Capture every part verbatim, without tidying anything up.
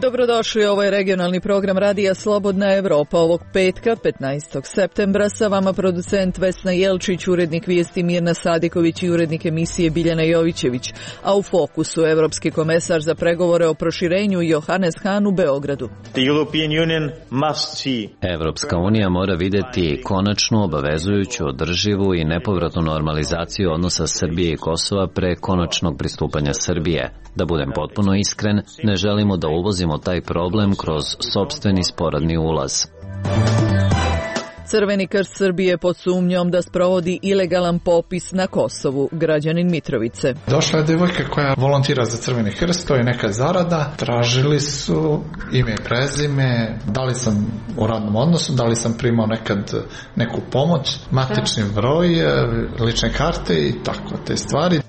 Dobrodošli, ovo je regionalni program Radija Slobodna Evropa ovog petka, petnaestog septembra. Sa vama producent Vesna Jelčić, urednik vijesti Mirna Sadiković i urednik emisije Biljana Jovićević. A u fokusu evropski komesar za pregovore o proširenju Johannes Hahn u Beogradu. Evropska unija mora vidjeti konačnu, obavezujuću, održivu i nepovratnu normalizaciju odnosa Srbije i Kosova pre konačnog pristupanja Srbije. Da budem potpuno iskren, ne želimo da uvozimo taj problem kroz sopstveni sporadni ulaz. Crveni krst Srbije pod sumnjom da sprovodi ilegalan popis na Kosovu, građanin Mitrovice. Došla je devojka koja volontira za Crveni krst, to je neka zarada. Tražili su ime i prezime, da li sam u radnom odnosu, da li sam primao nekad neku pomoć, matični broj, lične karte i tako te stvari.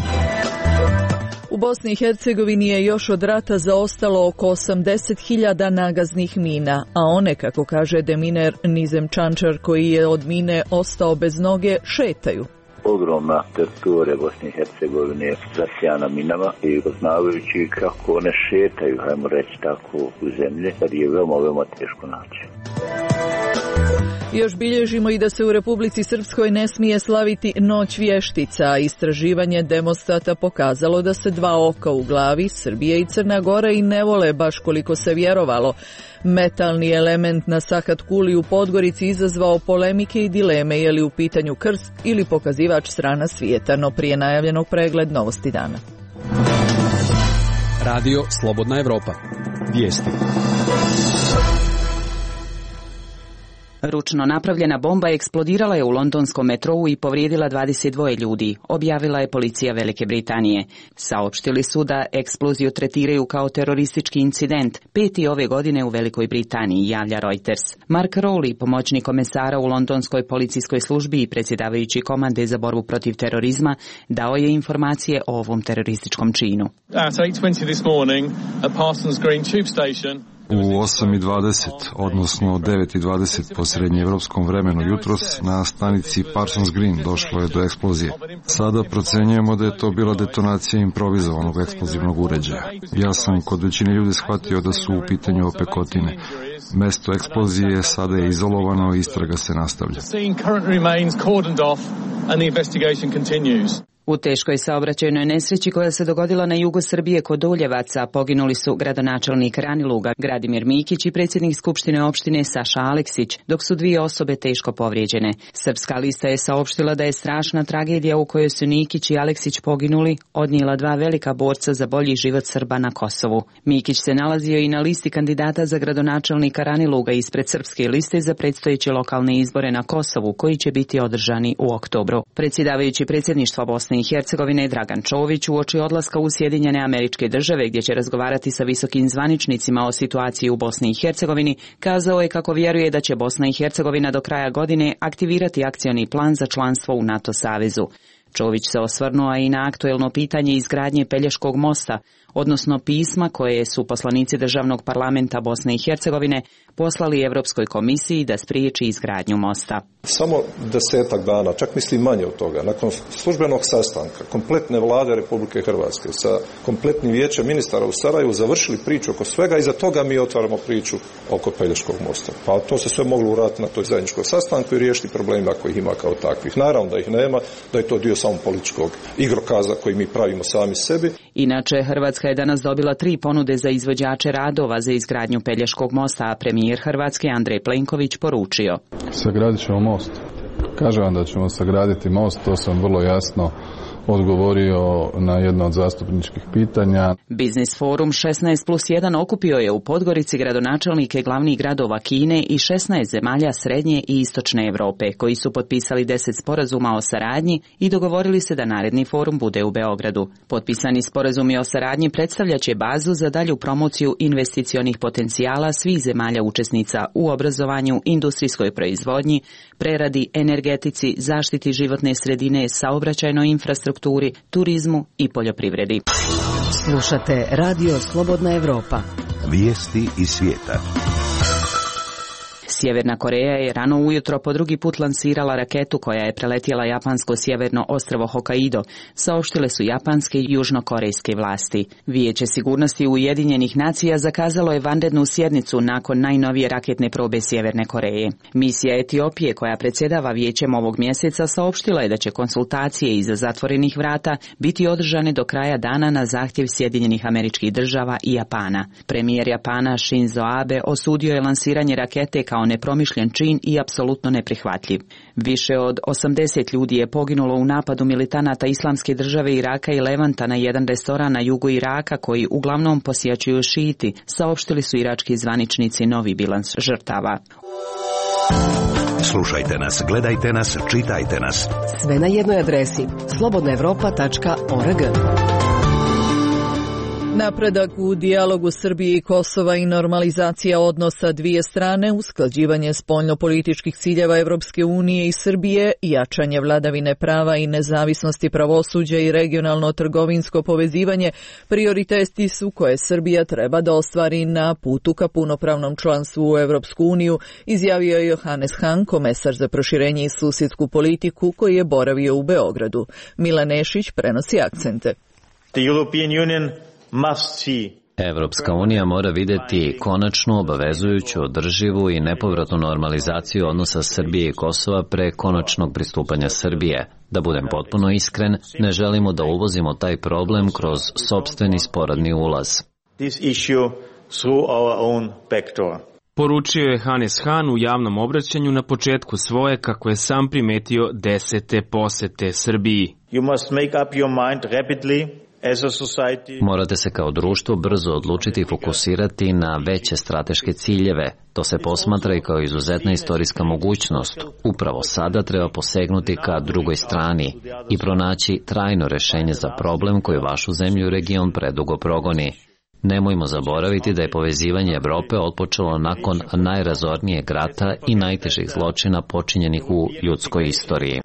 U Bosni i Hercegovini je još od rata zaostalo oko osamdeset hiljada nagaznih mina, a one, kako kaže deminer Nizem Čančar, koji je od mine ostao bez noge, šetaju. Ogromna teritorija Bosne i Hercegovine je zasijana minama i poznavajući kako one šetaju, hajmo reći tako, u zemlji, kad je veoma, veoma teško naći. Još bilježimo i da se u Republici Srpskoj ne smije slaviti Noć vještica, a istraživanje Demostata pokazalo da se dva oka u glavi, Srbije i Crna Gora, i ne vole baš koliko se vjerovalo. Metalni element na Sahat Kuli u Podgorici izazvao polemike i dileme, je li u pitanju krst ili pokazivač strana svijeta, no prije najavljenog pregled novosti dana. Radio Slobodna Evropa. Vijesti. Ručno napravljena bomba eksplodirala je u londonskom metrou i povrijedila dvadeset dva ljudi, objavila je policija Velike Britanije. Saopštili su da eksploziju tretiraju kao teroristički incident, peti ove godine u Velikoj Britaniji, javlja Reuters. Mark Rowley, pomoćnik komesara u londonskoj policijskoj službi i predsjedavajući komande za borbu protiv terorizma, dao je informacije o ovom terorističkom činu. At eight twenty this morning at Parsons Green tube station, u osam i dvadeset, odnosno devet i dvadeset po srednjeevropskom vremenu jutros, na stanici Parsons Green došlo je do eksplozije. Sada procenjujemo da je to bila detonacija improvizovanog eksplozivnog uređaja. Ja sam kod većine ljudi shvatio da su u pitanju opekotine. Mesto eksplozije sada je izolovano i istraga se nastavlja. U teškoj saobraćajnoj nesreći koja se dogodila na jugu Srbije kod Doljevaca poginuli su gradonačelnik Raniluga Gradimir Mikić i predsjednik Skupštine opštine Saša Aleksić, dok su dvije osobe teško povrijeđene. Srpska lista je saopštila da je strašna tragedija u kojoj su Mikić i Aleksić poginuli odnijela dva velika borca za bolji život Srba na Kosovu. Mikić se nalazio i na listi kandidata za gradonačelnika Raniluga ispred srpske liste za predstojeće lokalne izbore na Kosovu, koji će biti održani u oktobru. Predsjedavajući predsjedništva Bosne i Hercegovine Dragan Čović uoči odlaska u Sjedinjene Američke Države, gdje će razgovarati sa visokim zvaničnicima o situaciji u Bosni i Hercegovini, kazao je kako vjeruje da će Bosna i Hercegovina do kraja godine aktivirati akcioni plan za članstvo u NATO savezu. Čović se osvrnuo i na aktuelno pitanje izgradnje Pelješkog mosta, odnosno pisma koje su poslanici državnog parlamenta Bosne i Hercegovine poslali Europskoj komisiji da spriječi izgradnju mosta. Samo desetak dana, čak mislim manje od toga, nakon službenog sastanka kompletne vlade Republike Hrvatske sa kompletnim vijećem ministara u Sarajevu završili priču oko svega i za toga mi otvaramo priču oko Pelješkog mosta. Pa to se sve moglo uraditi na toj zajedničkom sastanku i riješiti problema koji ih ima kao takvih. Naravno da ih nema, da je to dio samo političkog igrokaza koji mi pravimo sami sebi. Inače, Hrvatska je danas dobila tri ponude za izvođače radova za izgradnju Pelješkog mosta, a premijer Hrvatske Andrej Plenković poručio: sagradit ćemo most. Kažem vam da ćemo sagraditi most, to sam vrlo jasno odgovorio na jedno od zastupničkih pitanja. Biznis forum šesnaest plus jedan okupio je u Podgorici gradonačelnike glavnih gradova Kine i šesnaest zemalja srednje i istočne Europe, koji su potpisali deset sporazuma o saradnji i dogovorili se da naredni forum bude u Beogradu. Potpisani sporazumi o saradnji predstavljaće bazu za dalju promociju investicionih potencijala svih zemalja učesnica u obrazovanju, industrijskoj proizvodnji, preradi, energetici, zaštiti životne sredine, saobraćajnoj infrastrukturi, turizmu i poljoprivredi. Slušate Radio Slobodna Evropa. Vijesti iz svijeta. Sjeverna Koreja je rano ujutro po drugi put lansirala raketu koja je preletjela japansko sjeverno ostrvo Hokkaido, saopštile su japanske i južnokorejske vlasti. Vijeće sigurnosti Ujedinjenih nacija zakazalo je vanrednu sjednicu nakon najnovije raketne probe Sjeverne Koreje. Misija Etiopije koja predsjedava vijećem ovog mjeseca saopštila je da će konsultacije iza zatvorenih vrata biti održane do kraja dana na zahtjev Sjedinjenih Američkih Država i Japana. Premijer Japana Shinzo Abe osudio je lansiranje rakete kao nepromišljen čin i apsolutno neprihvatljiv. Više od osamdeset ljudi je poginulo u napadu militanata Islamske države Iraka i Levanta na jedan restoran na jugu Iraka koji uglavnom posjećuju šiiti, saopštili su irački zvaničnici novi bilans žrtava. Slušajte nas, gledajte nas, čitajte nas. Sve na jednoj adresi slobodna evropa tačka org. Napredak u dijalogu Srbije i Kosova i normalizacija odnosa dvije strane, usklađivanje spoljnopolitičkih ciljeva Evropske unije i Srbije, jačanje vladavine prava i nezavisnosti pravosuđa i regionalno trgovinsko povezivanje prioriteti su koje Srbija treba da ostvari na putu ka punopravnom članstvu u Evropsku uniju, izjavio je Johannes Hahn, komesar za proširenje i susjedsku politiku koji je boravio u Beogradu. Milan Nešić prenosi akcente. The European Union Evropska unija mora vidjeti konačnu, obavezujuću, održivu i nepovratnu normalizaciju odnosa Srbije i Kosova pre konačnog pristupanja Srbije. Da budem potpuno iskren, ne želimo da uvozimo taj problem kroz sopstveni sporadni ulaz. Poručio je Hannes Hahn u javnom obraćanju na početku svoje, kako je sam primetio, desete posete Srbiji. You must make up your mind rapidly. Morate se kao društvo brzo odlučiti i fokusirati na veće strateške ciljeve. To se posmatra i kao izuzetna istorijska mogućnost. Upravo sada treba posegnuti ka drugoj strani i pronaći trajno rešenje za problem koji vašu zemlju i region predugo progoni. Nemojmo zaboraviti da je povezivanje Evrope otpočelo nakon najrazornijeg rata i najtežih zločina počinjenih u ljudskoj istoriji.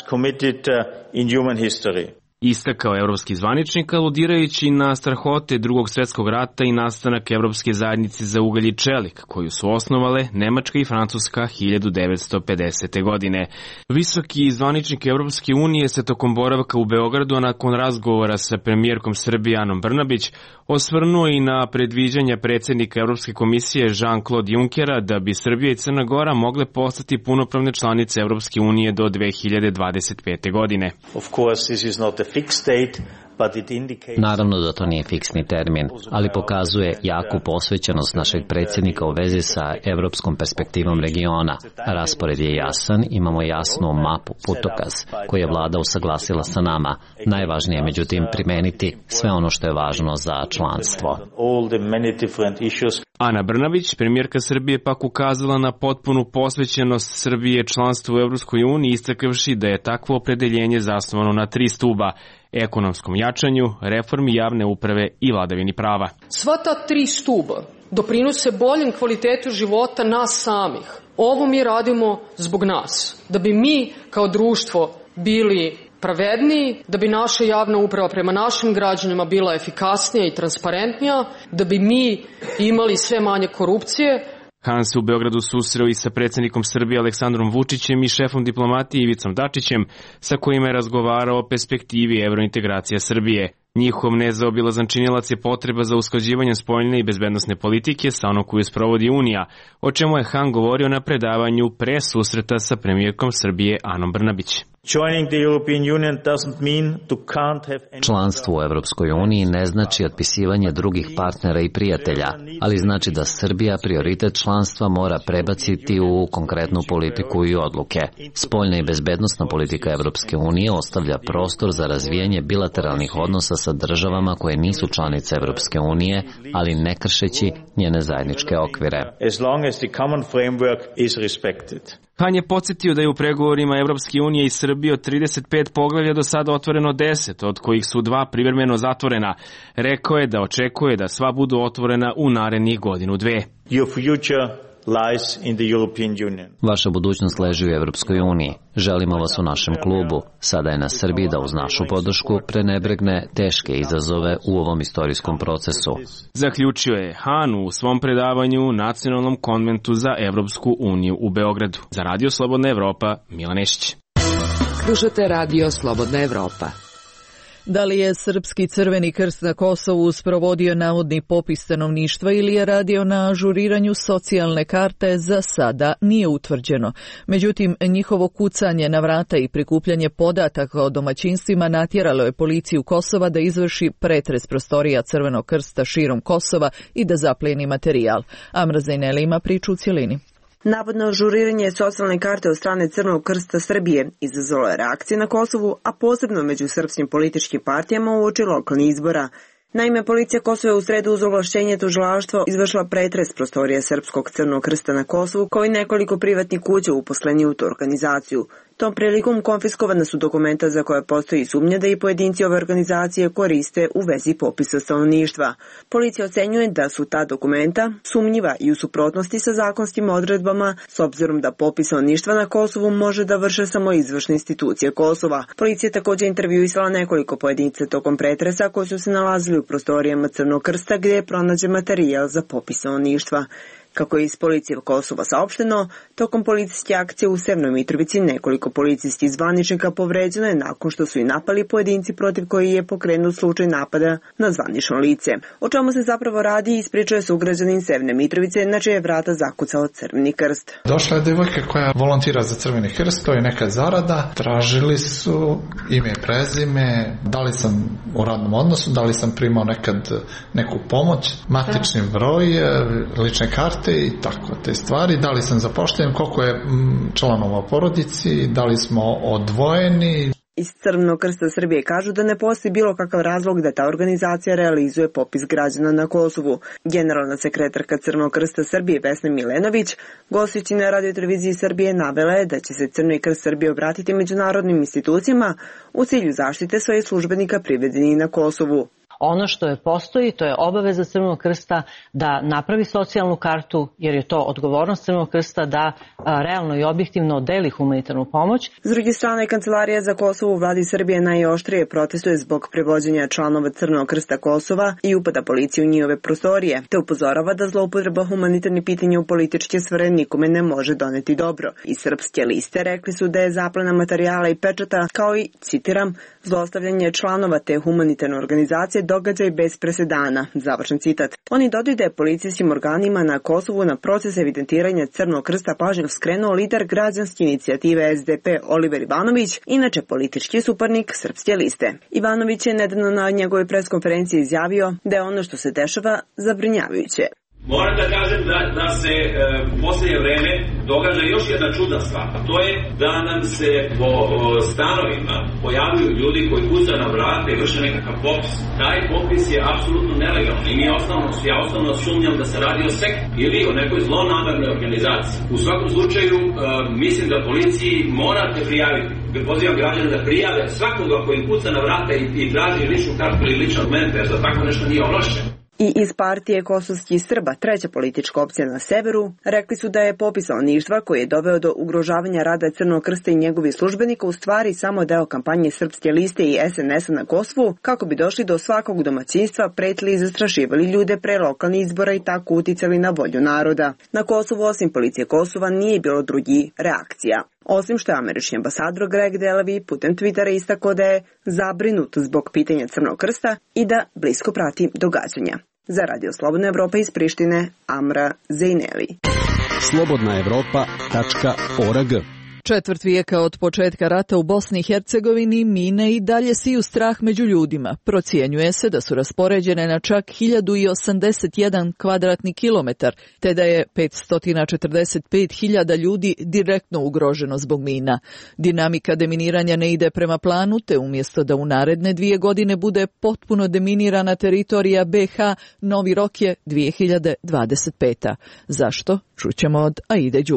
Istakao evropski zvaničnik, aludirajući na strahote drugog svjetskog rata i nastanak Evropske zajednice za ugalj i čelik, koju su osnovale Nemačka i Francuska hiljadu devetsto pedesete. godine. Visoki zvaničnik Evropske unije se tokom boravka u Beogradu, a nakon razgovora sa premijerkom Srbije Anom Brnabić, osvrnuo i na predviđanja predsjednika Evropske komisije Jean-Claude Junckera da bi Srbija i Crna Gora mogle postati punopravne članice Evropske unije do dve hiljade dvadeset pete. godine. Of course, this is not a fixed date. Naravno da to nije fiksni termin, ali pokazuje jaku posvećenost našeg predsjednika u vezi sa evropskom perspektivom regiona. Raspored je jasan, imamo jasnu mapu, putokaz, koju je vlada usaglasila sa nama. Najvažnije je međutim primeniti sve ono što je važno za članstvo. Ana Brnabić, premijerka Srbije, pak ukazala na potpunu posvećenost Srbije članstvu u Evropskoj uniji, istakavši da je takvo opredeljenje zasnovano na tri stuba: ekonomskom jačanju, reformi javne uprave i vladavini prava. Sva ta tri stuba doprinose boljem kvalitetu života nas samih. Ovo mi radimo zbog nas, da bi mi kao društvo bili pravedniji, da bi naša javna uprava prema našim građanima bila efikasnija i transparentnija, da bi mi imali sve manje korupcije. Hahn se u Beogradu susreo i sa predsjednikom Srbije Aleksandrom Vučićem i šefom diplomatije Ivicom Dačićem, sa kojima je razgovarao o perspektivi evrointegracija Srbije. Njihov nezaobilazan činilac je potreba za usklađivanje spoljne i bezbednosne politike sa onom koju sprovodi Unija, o čemu je Hahn govorio na predavanju pre susreta sa premijerkom Srbije Anom Brnabić. Članstvo u Evropskoj uniji ne znači otpisivanje drugih partnera i prijatelja, ali znači da Srbija prioritet članstva mora prebaciti u konkretnu politiku i odluke. Spoljna i bezbednosna politika Evropske unije ostavlja prostor za razvijanje bilateralnih odnosa sa državama koje nisu članice Evropske unije, ali ne kršeći njene zajedničke okvire. Hahn je podsjetio da je u pregovorima Evropske unije i Srbije od trideset pet poglavlja do sada otvoreno deset, od kojih su dva privremeno zatvorena. Rekao je da očekuje da sva budu otvorena u narednih godinu dve. Your future lies in the European Union. Vaša budućnost leži u Evropskoj uniji. Želimo vas u našem klubu. Sada je na Srbiji da uz našu podršku prenebregne teške izazove u ovom istorijskom procesu. Zaključio je Han u svom predavanju Nacionalnom konventu za Evropsku uniju u Beogradu. Za Radio Slobodna Evropa, Milan Nešić. Slušate Radio Slobodna Evropa. Da li je Srpski Crveni krst na Kosovu sprovodio navodni popis stanovništva ili je radio na ažuriranju socijalne karte, za sada nije utvrđeno. Međutim, njihovo kucanje na vrata i prikupljanje podataka o domaćinstvima natjeralo je policiju Kosova da izvrši pretres prostorija Crvenog krsta širom Kosova i da zaplijeni materijal. Amra Zajneli ima priču u cjelini. Navodno ažuriranje socijalne karte od strane Crvenog krsta Srbije izazvalo je reakcije na Kosovu, a posebno među srpskim političkim partijama uoči lokalnih izbora. Naime, policija Kosova je u sredu uz ovlašćenje tužilaštva izvršila pretres prostorije Srpskog Crvenog krsta na Kosovu, kao i nekoliko privatnih kuća uposleni u tu organizaciju. Tom prilikom konfiskovana su dokumenta za koje postoji sumnja da i pojedinci ove organizacije koriste u vezi popisa stanovništva. Policija ocenjuje da su ta dokumenta sumnjiva i u suprotnosti sa zakonskim odredbama, s obzirom da popis stanovništva na Kosovu može da vrše samo izvršne institucije Kosova. Policija također intervjuisala nekoliko pojedinca tokom pretresa koji su se nalazili u prostorijama Crvenog krsta gdje je pronađen materijal za popis stanovništva. Kako je iz policije Kosova saopšteno, tokom policijske akcije u Severnoj Mitrovici nekoliko policijskih zvaničnika povređeno je nakon što su i napali pojedinci protiv koji je pokrenut slučaj napada na zvanično lice. O čemu se zapravo radi ispričao je sugrađanin Severne Mitrovice, na čije vrata zakucao Crveni krst. Došla je devojka koja volontira za Crveni krst, to je neka zarada. Tražili su ime i prezime, da li sam u radnom odnosu, da li sam primao nekad neku pomoć, matični broj, lične karte i tako te stvari, da li sam zapošljen, koliko je članova porodici, da li smo odvojeni. Iz Crvenog krsta Srbije kažu da ne postoji bilo kakav razlog da ta organizacija realizuje popis građana na Kosovu. Generalna sekretarka Crvenog krsta Srbije Vesna Milenović, gostujući na radioteleviziji Srbije, navela je da će se Crveni krst Srbije obratiti međunarodnim institucijama u cilju zaštite svojih službenika privedenih na Kosovu. Ono što je postoji, to je obaveza Crvenog krsta da napravi socijalnu kartu, jer je to odgovornost Crvenog krsta da a, realno i objektivno deli humanitarnu pomoć. S druge strane, Kancelarija za Kosovo u vladi Srbije najoštrije protestuje zbog prevođenja članova Crvenog krsta Kosova i upada policije u njihove prostorije, te upozorava da zloupotreba humanitarnih pitanja u političke sfere nikome ne može doneti dobro. Iz Srpske liste rekli su da je zaplena materijala i pečata, kao i, citiram, zlostavljanje članova te humanitarne organizacije događaj bez presedana, završen citat. Oni dodaju da je policijskim organima na Kosovu na proces evidentiranja Crvenog krsta pažnju skrenuo lider građanske inicijative S D P Oliver Ivanović, inače politički suparnik Srpske liste. Ivanović je nedavno na njegovoj preskonferenciji izjavio da je ono što se dešava zabrinjavajuće. Moram da kažem da, da se e, u posljednje vreme događa još jedna čudna stvar, a to je da nam se po o, stanovima pojavljuju ljudi koji kucaju na vrata i vrše nekakav popis. Taj popis je apsolutno nelegalan i mi osnovno, ja osnovno sumnjam da se radi o sekti ili o nekoj zlonamernoj organizaciji. U svakom slučaju e, mislim da policiji morate prijaviti. Pozivam građane da prijave svakoga koji kuca na vrata i, i traži ličnu kartu ili ličan dokument, jer za tako nešto nije ovlašćen. I iz partije kosovskih Srba, treća politička opcija na severu, rekli su da je popis stanovništva koji je doveo do ugrožavanja rada Crvenog krsta i njegovih službenika u stvari samo deo kampanje Srpske liste i S N S-a na Kosovu, kako bi došli do svakog domaćinstva, pretili i zastrašivali ljude pre lokalnih izbora i tako uticali na volju naroda. Na Kosovu, osim policije Kosova, nije bilo drugih reakcija. Osim što je američki ambasador Greg Delavi putem Twittera istakao da je zabrinut zbog pitanja Crvenog krsta i da blisko prati događanja. Za Radio Slobodna Evropa iz Prištine, Amra Zejneli. slobodna evropa tačka org. Četvrt vijeka od početka rata u Bosni i Hercegovini mine i dalje siju strah među ljudima. Procjenjuje se da su raspoređene na čak hiljadu osamdeset jedan kvadratni kilometar, te da je petsto četrdeset pet hiljada ljudi direktno ugroženo zbog mina. Dinamika deminiranja ne ide prema planu, te umjesto da u naredne dvije godine bude potpuno deminirana teritorija B H, novi rok je dvije hiljade dvadeset peta. Zašto? Čućemo od Aide Đugum.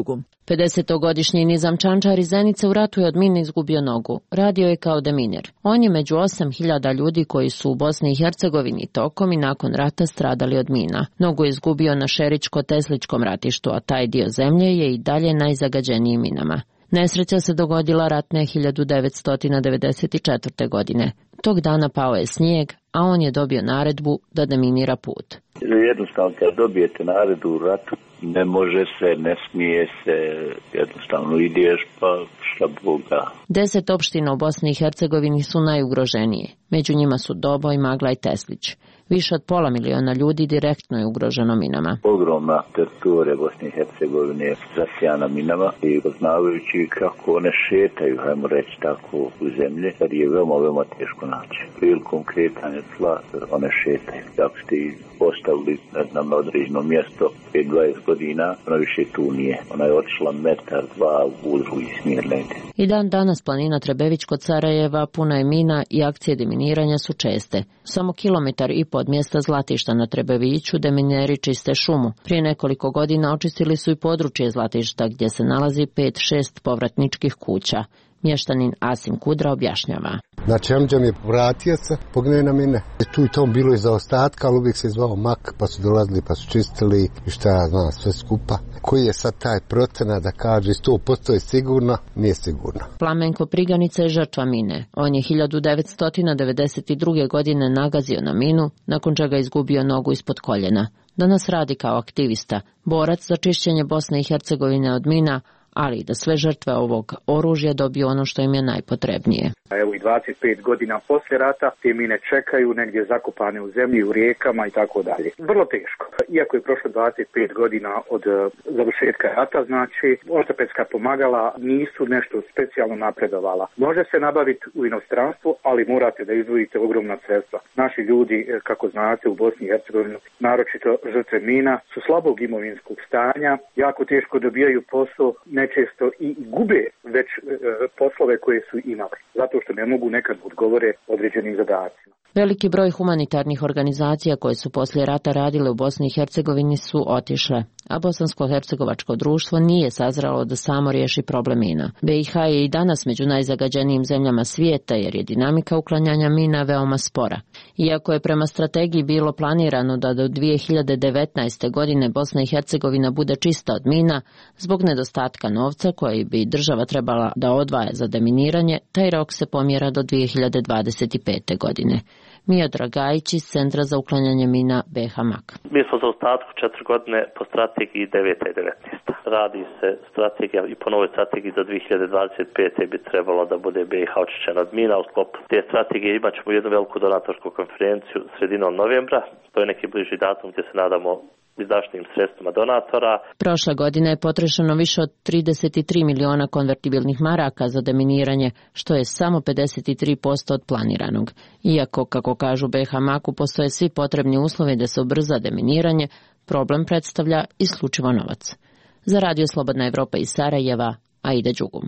pedesetogodišnji Nizam Čančar iz Zenice u ratu je od mine izgubio nogu. Radio je kao deminer. On je među osam hiljada ljudi koji su u Bosni i Hercegovini tokom i nakon rata stradali od mina. Nogu je izgubio na Šeričko-Tesličkom ratištu, a taj dio zemlje je i dalje najzagađeniji minama. Nesreća se dogodila ratne hiljadu devetsto devedeset četvrte. godine. Tog dana pao je snijeg, a on je dobio naredbu da deminira put. Jednostavno kad dobijete naredbu u ratu, ne može se, ne smije se, jednostavno ideš pa šta Boga. Deset opština u Bosni i Hercegovini su najugroženije. Među njima su Doboj, Magla i Teslić. Više od pola miliona ljudi direktno je ugroženo minama. Ogromna teritorija Bosne i Hercegovine je zasijana minama i poznavajući kako one šetaju, hajmo reći tako, u zemlji, kad je veoma, veoma teško naći. Prilikom kretanja tla one šetaju. Ako ste ih postavili, ne znam, na određeno mjesto pet do dvadeset godina, ona više tu nije. Ona je otišla metar, dva u budru i smjerla ide. I dan danas planina Trebević kod Sarajeva puna je mina i akcije deminiranja su česte. Samo kilometar i po od mjesta Zlatišta na Trebeviću demineri čiste šumu. Prije nekoliko godina očistili su i područje Zlatišta gdje se nalazi pet šest povratničkih kuća. Mještanin Asim Kudra objašnjava. Znači, amđa mi je vratio se, pogne na mine. Tu i tom bilo je zaostatka, ali uvijek se zvao mak, pa su dolazili, pa su čistili i šta ja znam, sve skupa. Koji je sad taj procenat da kaže sto posto je sigurno, nije sigurno. Plamenko Priganica je žrtva mine. On je hiljadu devetsto devedeset druge. godine nagazio na minu, nakon čega izgubio nogu ispod koljena. Danas radi kao aktivista, borac za čišćenje Bosne i Hercegovine od mina, ali i da sve žrtve ovog oružja dobiju ono što im je najpotrebnije. Evo i dvadeset pet godina poslije rata te mine čekaju negdje zakopane u zemlji, u rijekama i tako dalje. Vrlo teško. Iako je prošlo dvadeset pet godina od završetka rata, znači ortopedska pomagala nisu nešto specijalno napredovala. Može se nabaviti u inostranstvu, ali morate da izdvojite ogromna sredstva. Naši ljudi, kako znate, u Bosni i Hercegovini, naročito žrtve mina, su slabog imovinskog stanja, jako teško dobijaju posao, nečesto i gube već e, poslove koje su imali, zato što ne mogu nekad odgovore određenim zadacima. Veliki broj humanitarnih organizacija koje su poslije rata radile u Bosni i Hercegovini su otišle, a Bosansko-hercegovačko društvo nije sazralo da samo riješi problem mina. B i H je i danas među najzagađenijim zemljama svijeta jer je dinamika uklanjanja mina veoma spora. Iako je prema strategiji bilo planirano da do dvije hiljade devetnaeste. godine Bosna i Hercegovina bude čista od mina, zbog nedostatka novca koji bi država trebala da odvaja za deminiranje, taj rok se pomjera do dvije hiljade dvadeset pete. godine. Mio Dragajić iz Centra za uklanjanje mina B H Mak. Mi smo za ostatku četiri godine po strategiji devete i devetnaeste. Radi se strategija i po novoj strategiji za dvije hiljade dvadeset pete. bi trebalo da bude B i H očišćena od mina. U sklopu te strategije imat ćemo jednu veliku donatorsku konferenciju sredinom novembra. To je neki bliži datum gdje se nadamo izdašnim sredstvima donatora. Prošle godine je potrošeno više od trideset tri miliona konvertibilnih maraka za deminiranje, što je samo pedeset tri posto od planiranog. Iako, kako kažu B H Maku, postoje svi potrebni uslovi da se ubrza deminiranje, problem predstavlja isključivo novac. Za Radio Slobodna Evropa iz Sarajeva, Aida Đugum.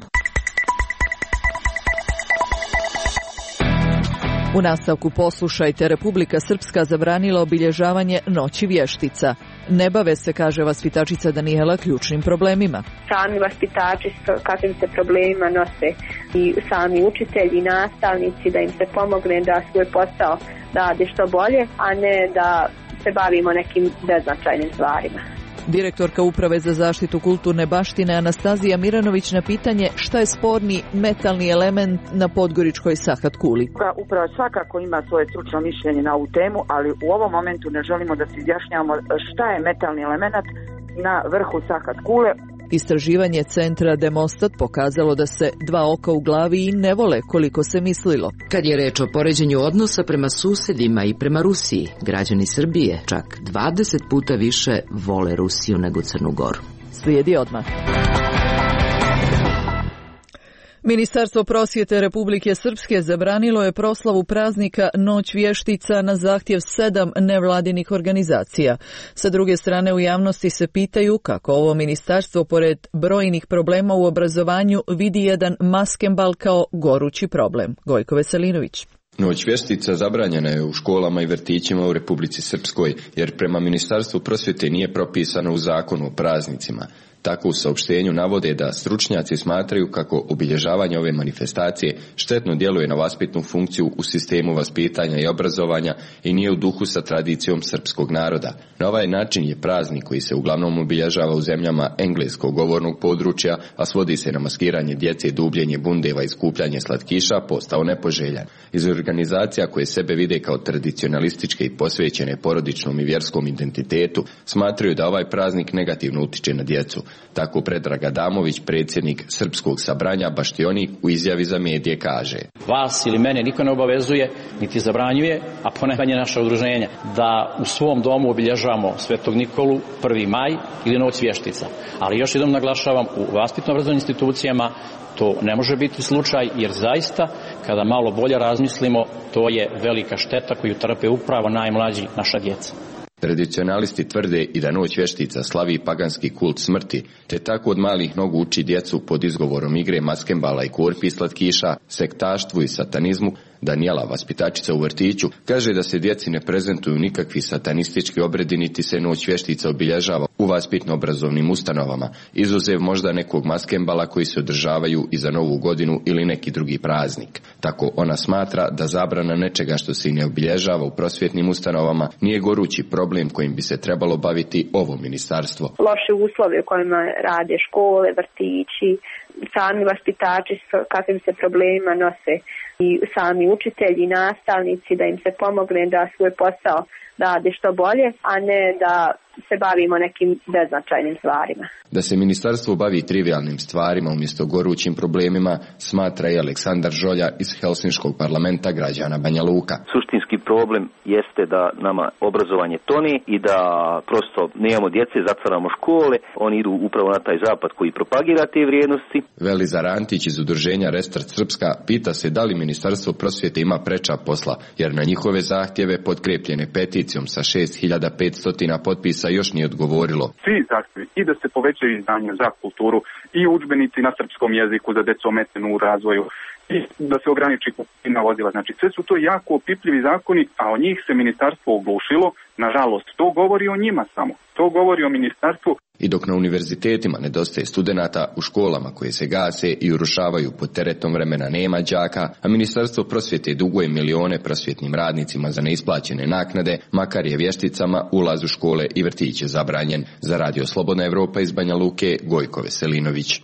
U nastavku poslušajte, Republika Srpska zabranila obilježavanje Noći vještica. Ne bave se, kaže vaspitačica Danijela, ključnim problemima. Sami vaspitači s kakvim se problemima nose i sami učitelji i nastavnici, da im se pomogne da svoj posao rade što bolje, a ne da se bavimo nekim beznačajnim stvarima. Direktorka Uprave za zaštitu kulturne baštine Anastazija Miranović na pitanje šta je sporni metalni element na podgoričkoj Sahat Kuli. Uprava svakako ima svoje stručno mišljenje na ovu temu, ali u ovom momentu ne želimo da se izjašnjavamo šta je metalni element na vrhu Sahat Kule. Istraživanje centra Demostat pokazalo da se dva oka u glavi i ne vole koliko se mislilo. Kad je reč o poređenju odnosa prema susedima i prema Rusiji, građani Srbije čak dvadeset puta više vole Rusiju nego Crnu Goru. Slijedi odmah. Ministarstvo prosvjete Republike Srpske zabranilo je proslavu praznika Noć vještica na zahtjev sedam nevladinih organizacija. Sa druge strane, u javnosti se pitaju kako ovo ministarstvo, pored brojnih problema u obrazovanju, vidi jedan maskembal kao gorući problem. Gojko Veselinović. Noć vještica zabranjena je u školama i vrtićima u Republici Srpskoj, jer prema Ministarstvu prosvjete nije propisano u zakonu o praznicima. Tako u saopštenju navode da stručnjaci smatraju kako obilježavanje ove manifestacije štetno djeluje na vaspitnu funkciju u sistemu vaspitanja i obrazovanja i nije u duhu sa tradicijom srpskog naroda. Na ovaj način je praznik koji se uglavnom obilježava u zemljama engleskog govornog područja, a svodi se na maskiranje djece, dubljenje bundeva i skupljanje slatkiša, postao nepoželjan. Iz organizacija koje sebe vide kao tradicionalističke i posvećene porodičnom i vjerskom identitetu, smatraju da ovaj praznik negativno utiče na djecu. Tako Predrag Adamović, predsjednik Srpskog sabranja Baštionik, u izjavi za medije kaže: Vas ili mene niko ne obavezuje, niti zabranjuje, a ponajmanje naša udruženja, da u svom domu obilježavamo Svetog Nikolu, prvi maj ili Noć vještica. Ali još jednom naglašavam, u vaspitno-obrazovnim institucijama to ne može biti slučaj, jer zaista, kada malo bolje razmislimo, to je velika šteta koju trpe upravo najmlađi, naša djeca. Tradicionalisti tvrde i da Noć vještica slavi paganski kult smrti, te tako od malih nogu uči djecu pod izgovorom igre maskembala i korpi slatkiša, sektaštvu i satanizmu. Danijela, vaspitačica u vrtiću, kaže da se djeci ne prezentuju nikakvi satanistički obredi, niti se Noć vještica obilježava u vaspitno-obrazovnim ustanovama, izuzev možda nekog maskembala koji se održavaju i za Novu godinu ili neki drugi praznik. Tako ona smatra da zabrana nečega što se i ne obilježava u prosvjetnim ustanovama nije gorući problem kojim bi se trebalo baviti ovo ministarstvo. Loše uslove u kojima rade škole, vrtići, sami vaspitači s kakvim se problemima nose i sami učitelji i nastavnici, da im se pomogne da svoj posao rade što bolje, a ne da se bavimo nekim beznačajnim stvarima. Da se ministarstvo bavi trivialnim stvarima umjesto gorućim problemima, smatra i Aleksandar Žolja iz Helsinškog parlamenta građana Banja Luka. Suštinski problem jeste da nama obrazovanje toni i da prosto nemamo djece, zatvaramo škole, oni idu upravo na taj zapad koji propagira te vrijednosti. Velizar Antić iz udruženja Restart Srpska pita se da li ministarstvo prosvjete ima preča posla, jer na njihove zahtjeve potkrepljene peticijom sa šest hiljada petsto potpisa još nije odgovorilo. Svi zahtjevi i da se povećaju izdanja za kulturu i udžbenici na srpskom jeziku za decu ometenu u razvoju i da se ograniči kupovina vozila. Znači sve su to jako opipljivi zakoni, a o njih se ministarstvo oglušilo. Nažalost, to govori o njima samo. To govori o ministarstvu. I dok na univerzitetima nedostaje studenata, u školama koje se gase i urušavaju pod teretom vremena nema đaka, a ministarstvo prosvjete duguje milione prosvjetnim radnicima za neisplaćene naknade, makar je vješticama ulaz u škole i vrtiće zabranjen. Za Radio Slobodna Evropa iz Banja Luke, Gojko Veselinović.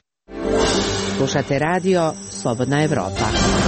Slušate radio Slobodna Evropa.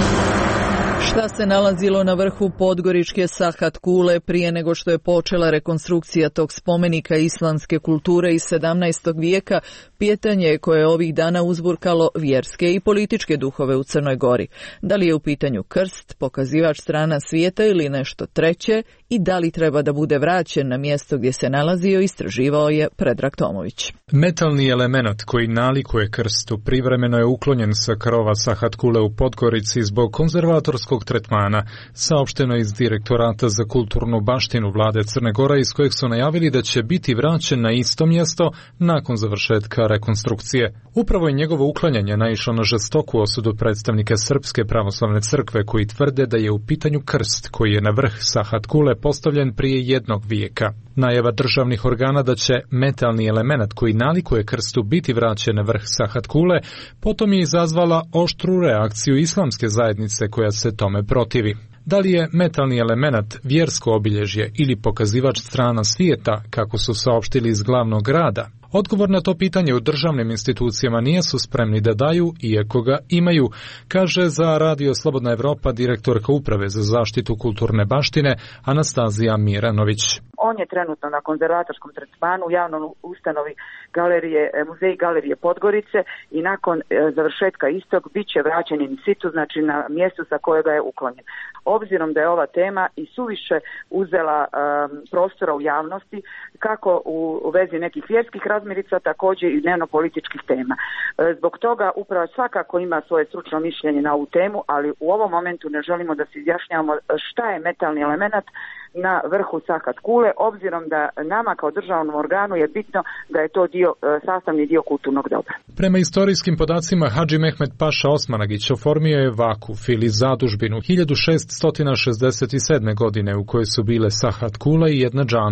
Šta se nalazilo na vrhu podgoričke Sahat kule prije nego što je počela rekonstrukcija tog spomenika islamske kulture iz sedamnaestog vijeka, pitanje je koje je ovih dana uzburkalo vjerske i političke duhove u Crnoj Gori. Da li je u pitanju krst, pokazivač strana svijeta ili nešto treće, i da li treba da bude vraćen na mjesto gdje se nalazio, istraživao je Predrag Tomović. Metalni element koji nalikuje krstu privremeno je uklonjen sa krova Sahat kule u Podgorici zbog konzervatorskog tretmana, saopšteno iz Direktorata za kulturnu baštinu vlade Crne Gore, iz kojeg su najavili da će biti vraćen na isto mjesto nakon završetka rekonstrukcije. Upravo je njegovo uklanjanje naišlo na žestoku osudu predstavnika Srpske pravoslavne crkve, koji tvrde da je u pitanju krst koji je na vrh Sahat kule postavljen prije jednog vijeka. Najava državnih organa da će metalni element koji nalikuje krstu biti vraćen na vrh Sahat kule potom je izazvala oštru reakciju islamske zajednice koja se tome protivi. Da li je metalni element vjersko obilježje ili pokazivač strana svijeta, kako su saopštili iz glavnog grada? Odgovor na to pitanje u državnim institucijama nisu spremni da daju, iako ga imaju, kaže za Radio Slobodna Evropa direktorka Uprave za zaštitu kulturne baštine Anastazija Miranović. On je trenutno na konzervatorskom tretmanu u javnom ustanovi galerije, muzej galerije Podgorice i nakon e, završetka istog bit će vraćen in situ, znači na mjestu sa kojega je uklonjen. Obzirom da je ova tema i suviše uzela um, prostora u javnosti, kako u, u vezi nekih vjerskih razmirica, također i dnevno-političkih tema. E, zbog toga upravo svakako ima svoje stručno mišljenje na ovu temu, ali u ovom momentu ne želimo da se izjašnjavamo šta je metalni element na vrhu Sahat kule, obzirom da nama kao državnom organu je bitno da je to dio, sastavni dio kulturnog dobra. Prema istorijskim podacima, Hadži Mehmed Paša Osmanagić oformio je vakuf ili zadužbinu hiljadu šeststo šezdeset sedme. godine u kojoj su bile Sahat kula i jedna džamija.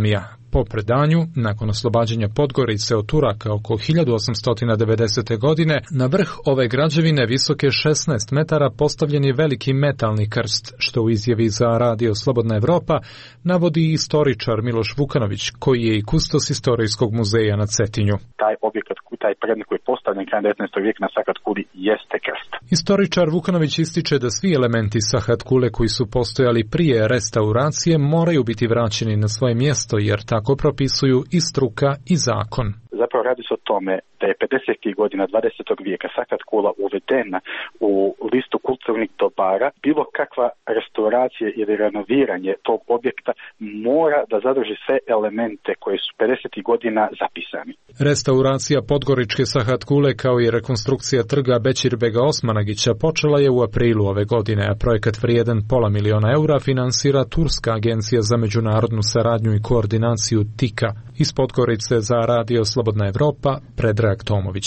Po predanju, nakon oslobađanja Podgorice od Turaka oko hiljadu osamsto devedesete. godine, na vrh ove građevine visoke šesnaest metara postavljen je veliki metalni krst, što u izjavi za Radio Slobodna Evropa navodi istoričar Miloš Vukanović, koji je i kustos Istorijskog muzeja na Cetinju. Taj objekat, taj predmet koji je postavljen krajem devetnaestog vijeka na Sahat Kuli jeste krst. Istoričar Vukanović ističe da svi elementi Sahat Kule koji su postojali prije restauracije moraju biti vraćeni na svoje mjesto, jer tako propisuju i struka i zakon. Zapravo radi se o tome da je pedesetih godina dvadesetog vijeka Sahat Kula uvedena u listu kulturnih dobara. Bilo kakva restauracija ili renoviranje tog objekta mora da zadrži sve elemente koje su pedesetih godina zapisani. Restauracija Podgoričke Sahat Kule kao i rekonstrukcija trga Bećirbega Osmanagića počela je u aprilu ove godine, a projekat vrijedan pola miliona eura finansira Turska agencija za međunarodnu saradnju i koordinaciju TIKA. Iz Podgorice za Radio Slobodna Evropa, Predrag Tomović.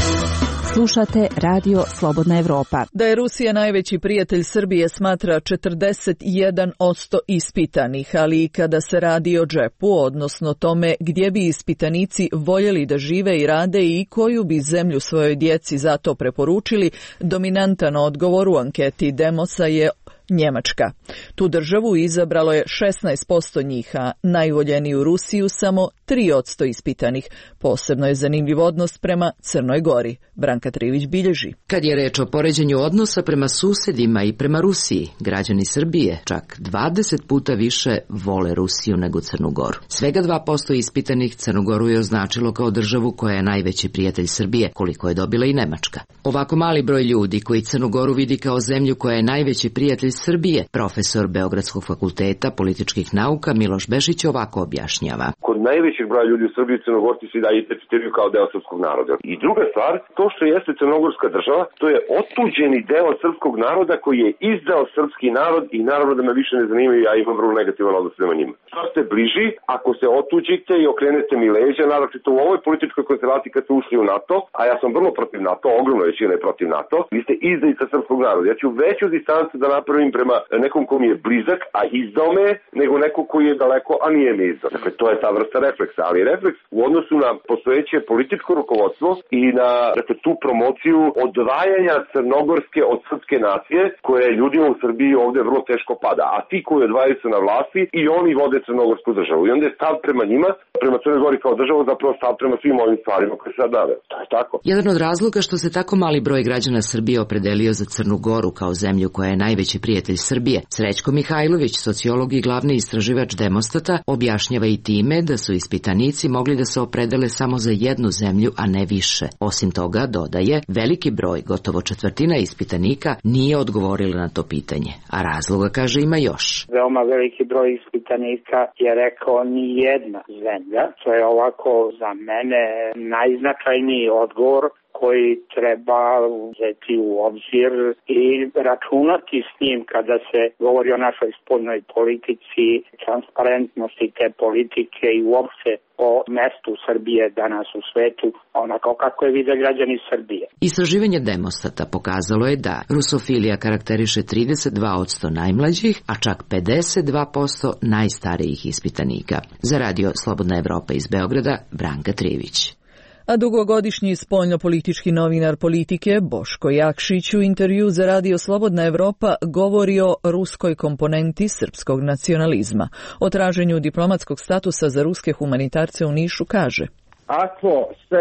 Slušate Radio Slobodna Evropa. Da je Rusija najveći prijatelj Srbije smatra četrdeset jedan posto ispitanih, ali i kada se radi o džepu, odnosno tome gdje bi ispitanici voljeli da žive i rade i koju bi zemlju svojoj djeci zato preporučili, dominantan odgovor u anketi Demosa je Njemačka. Tu državu izabralo je šesnaest posto njih, a najvoljeniju Rusiju samo tri posto ispitanih. Posebno je zanimljiv odnos prema Crnoj Gori. Branka Trivić bilježi. Kad je reč o poređenju odnosa prema susedima i prema Rusiji, građani Srbije čak dvadeset puta više vole Rusiju nego Crnu Goru. Svega dva posto ispitanih Crnu Goru je označilo kao državu koja je najveći prijatelj Srbije, koliko je dobila i Nemačka. Ovako mali broj ljudi koji Crnu Goru vidi kao zemlju koja je najveći prijatelj Srbije, profesor Beogradskog fakulteta političkih nauka Miloš Bešić ovako objašnjava. Kod najvećeg broja ljudi u Srbiji Crnogorci se da identifikuju kao deo srpskog naroda. I druga stvar, to što jeste crnogorska država, to je otuđeni deo srpskog naroda koji je izdao srpski narod i naravno da me više ne zanimaju, ja imam vrlo negativan odnos prema njima. Što ste bliži, ako se otuđite i okrenete mi leđa, naročito u ovoj političkoj konstelaciji kad ste ušli u NATO, a ja sam vrlo protiv NATO, ogromno većina je protiv NATO, vi ste izdajica srpskog naroda. Ja ću veću distancu da napravim prema nekom ko mi je blizak, a izdao me, nego neko koji je daleko, a nije me izdao. Dakle, to je ta vrsta refleksa, ali refleks u odnosu na postojeće političko rukovodstvo i na dakle, tu promociju odvajanja crnogorske od srpske nacije, koja je ljudima u Srbiji ovdje vrlo teško pada. A ti koji odvajaju se na vlasti i oni vode crnogorsku državu. I onda je stav prema njima, prema Crnoj Gori kao državu, zapravo stav prema svim ovim stvarima koje se sad dave. To je tako. Jedan od razloga što se tako mali broj građana Srbije opredelio za Crnu Goru kao zemlju koja je najveći prijatelj Srbije, Srećko Mihajlović, sociolog i glavni istraživač Demostata, objašnjava i time da su ispitanici mogli da se opredele samo za jednu zemlju, a ne više. Osim toga, dodaje, veliki broj, gotovo četvrtina ispitanika, nije odgovorila na to pitanje, a razloga, kaže, ima još. Veoma veliki broj ispitanika je rekao ni jedna zemlja, to je ovako za mene najznačajniji odgovor koji treba uzeti u obzir i računati s njim kada se govori o našoj spoljnoj politici, transparentnosti te politike i uopšte o mestu Srbije danas u svetu, onako kako je vide građani Srbije. Istraživanje Demostata pokazalo je da rusofilija karakteriše trideset dva posto najmlađih, a čak pedeset dva posto najstarijih ispitanika. Za Radio Slobodna Evropa iz Beograda, Branka Trivić. A dugogodišnji spoljnopolitički novinar Politike Boško Jakšić u intervju za Radio Slobodna Evropa govori o ruskoj komponenti srpskog nacionalizma. O traženju diplomatskog statusa za ruske humanitarce u Nišu kaže: Ako se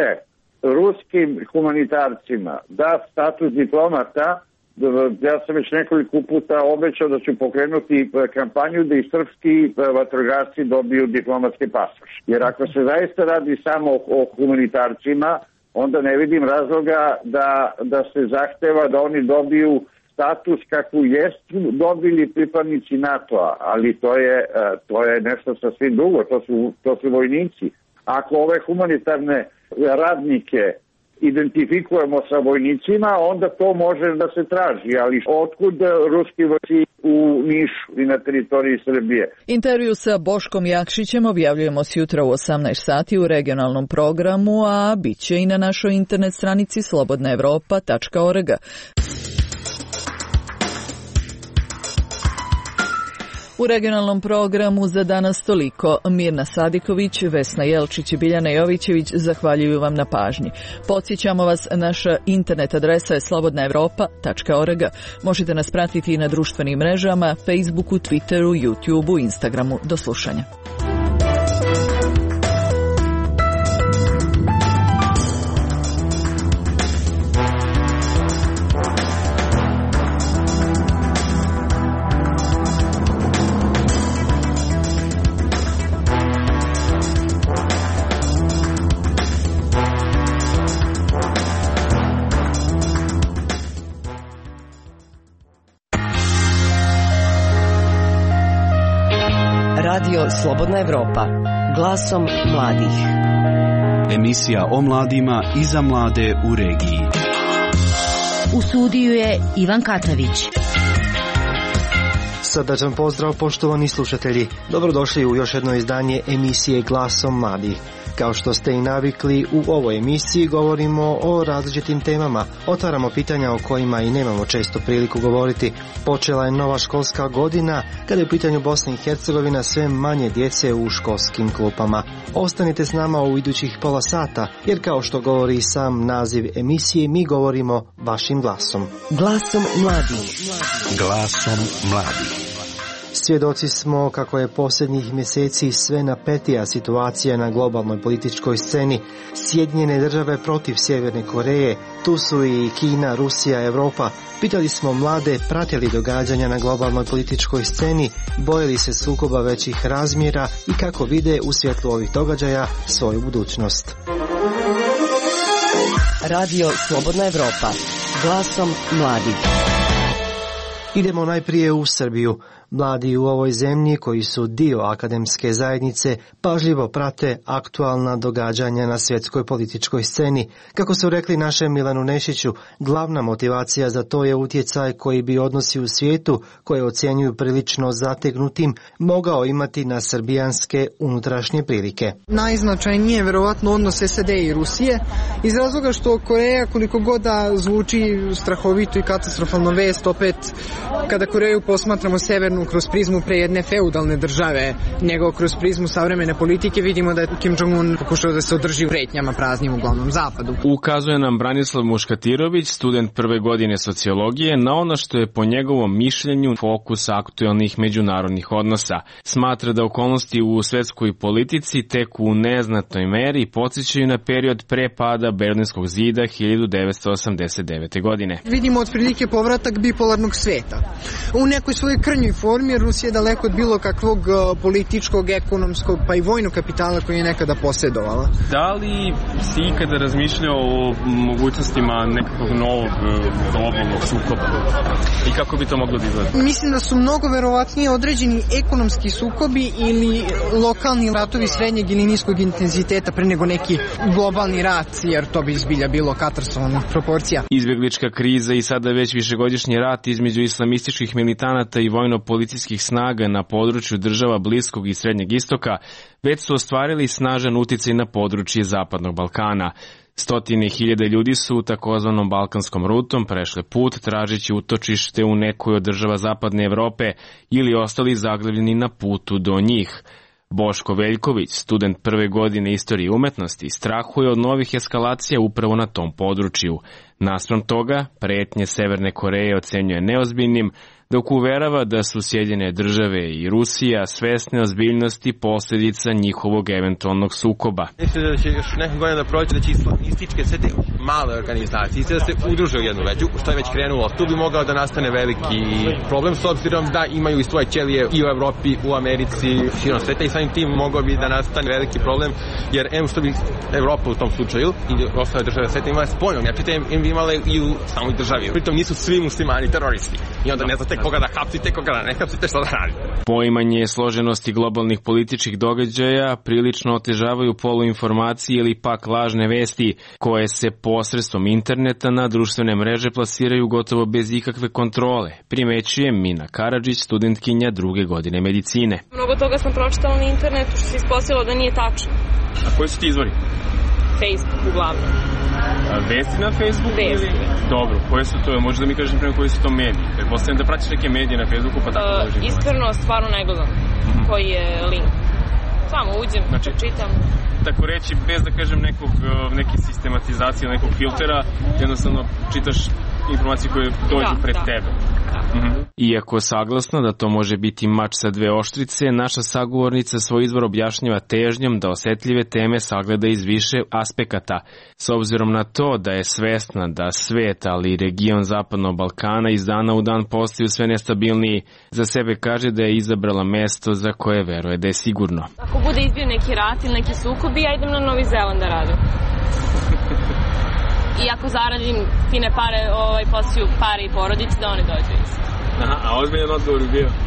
ruskim humanitarcima da status diplomata, ja sam već nekoliko puta obećao da ću pokrenuti kampanju da i srpski vatrogasci dobiju diplomatski pasoš. Jer ako se zaista radi samo o humanitarcima, onda ne vidim razloga da, da se zahteva da oni dobiju status kakvu jesu dobili pripadnici NATO-a, ali to je, to je nešto sasvim drugo, to su, to su vojnici. Ako ove humanitarne radnike identifikujemo sa vojnicima, onda to može da se traži, ali otkud ruski vojnici u Nišu i na teritoriji Srbije? Intervju sa Boškom Jakšićem objavljujemo sjutra u osamnaest sati u regionalnom programu, a bit će i na našoj internet stranici slobodna evropa tačka org. U regionalnom programu za danas toliko. Mirna Sadiković, Vesna Jelčić i Biljana Jovićević zahvaljuju vam na pažnji. Podsjećamo vas, naša internet adresa je slobodna evropa tačka org. Možete nas pratiti i na društvenim mrežama, Facebooku, Twitteru, YouTubeu, Instagramu. Do slušanja. Radio Slobodna Evropa, glasom mladih. Emisija o mladima i za mlade u regiji. U studiju je Ivan Katavić. Srdačan pozdrav, poštovani slušatelji. Dobrodošli u još jedno izdanje emisije Glasom mladih. Kao što ste i navikli, u ovoj emisiji govorimo o različitim temama. Otvaramo pitanja o kojima i nemamo često priliku govoriti. Počela je nova školska godina, kada je u pitanju Bosna i Hercegovina sve manje djece u školskim klupama. Ostanite s nama u idućih pola sata, jer kao što govori sam naziv emisije, mi govorimo vašim glasom. Glasom mladih. Glasom mladih. Svjedoci smo kako je posljednjih mjeseci sve napetija situacija na globalnoj političkoj sceni. Sjedinjene države protiv Sjeverne Koreje, tu su i Kina, Rusija, Europa. Pitali smo mlade, pratili događanja na globalnoj političkoj sceni, bojili se sukoba većih razmjera i kako vide u svjetlu ovih događaja svoju budućnost. Radio Slobodna Evropa, glasom mladih. Idemo najprije u Srbiju. Mladi u ovoj zemlji, koji su dio akademske zajednice, pažljivo prate aktualna događanja na svjetskoj političkoj sceni. Kako su rekli našem Milanu Nešiću, glavna motivacija za to je utjecaj koji bi odnosi u svijetu, koje ocjenjuju prilično zategnutim, mogao imati na srbijanske unutrašnje prilike. Najznačajnije je verovatno odnos S A D i Rusije, iz razloga što Koreja, koliko god da zvuči strahovito i katastrofalno vest, opet kada Koreju posmatramo severnu kroz prizmu pre jedne feudalne države, nego kroz prizmu savremene politike, vidimo da je Kim Jong-un pokušao da se održi u pretnjama praznim u glavnom zapadu. Ukazuje nam Branislav Muškatirović, student prve godine sociologije, na ono što je po njegovom mišljenju fokus aktualnih međunarodnih odnosa. Smatra da okolnosti u svetskoj politici tek u neznatnoj meri podsjećaju na period pre pada Berlinskog zida hiljadu devetsto osamdeset devete. godine. Vidimo otprilike povratak bipolarnog sveta. U nekoj svojoj krnjoj formi, jer Rusija je daleko od bilo kakvog političkog, ekonomskog pa i vojnog kapitala koji je nekada posjedovala. Da li si ikada razmišljao o mogućnostima nekakvog novog globalnog sukoba i kako bi to moglo da izgleda? Mislim da su mnogo verovatnije određeni ekonomski sukobi ili lokalni ratovi srednjeg ili niskog intenziteta pre nego neki globalni rat, jer to bi izbilja bilo katastrofalnih proporcija. Izbjeglička kriza i sada već višegodišnji rat između islamističkih militanata i vojno-policijskih snaga na području država Bliskog i Srednjeg istoka već su ostvarili snažan uticaj na područje Zapadnog Balkana. Stotine hiljade ljudi su takozvanom balkanskom rutom prešle put tražeći utočište u nekoj od država Zapadne Evrope ili ostali zaglavljeni na putu do njih. Boško Veljković, student prve godine istorije umetnosti, strahuje od novih eskalacija upravo na tom području. Naspram toga, pretnje Severne Koreje ocenjuje neozbiljnim, dok uverava da su Sjedinjene države i Rusija svesne ozbiljnosti posljedica njihovog eventualnog sukoba. Mislim da će još nekog godina da proći, da će islamističke sve te male organizacije da se udruže u jednu veću, što je već krenulo. Tu bi mogao da nastane veliki problem, s obzirom da imaju i svoje ćelije i u Evropi, u Americi, širom sveta, i samim tim mogao bi da nastane veliki problem, jer em što bi Evropa u tom slučaju i ostale države sveta imale spoljnog neprijatelja, em bi imale i u samoj državi. Pritom nisu svi muslimani teroristi i onda ne znate koga da hapsite, koga da ne hapsite, šta da radite. Poimanje složenosti globalnih političkih događaja prilično otežavaju poluinformacije ili pak lažne vesti koje se posredstvom interneta na društvene mreže plasiraju gotovo bez ikakve kontrole, primećuje Mina Karadžić, studentkinja druge godine medicine. Mnogo toga sam pročitala na internetu što se ispostavilo da nije tačno. A koji su ti izvori? Facebook uglavnom. Vesti na Facebooku? Vesti. Ili? Dobro, koje su to, možeš da mi kažeš prema koji su to mediji? Pretpostavljam da pratiš neke medije na Facebooku pa tako dođe. Uh, iskreno, stvarno ne gledam mm-hmm. koji je link. Samo uđem, znači, čitam. Tako reći, bez da kažem nekog, neke sistematizacije, nekog filtera, jednostavno čitaš informacije koje dođu da, pred da. tebe. Da. Iako saglasno da to može biti mač sa dve oštrice, naša sagovornica svoj izvor objašnjava težnjom da osetljive teme sagleda iz više aspekata. S obzirom na to da je svesna da svet, ali i region Zapadnog Balkana iz dana u dan postaju sve nestabilniji, za sebe kaže da je izabrala mesto za koje veruje da je sigurno. Ako bude izbio neki rat ili neki sukob, ja idem na Novi Zeland da radim. I ako zaradim fine pare, ovaj, posiju pare i porodici, da oni dođu iz. Aha, a ozbiljan odgovor bi bio?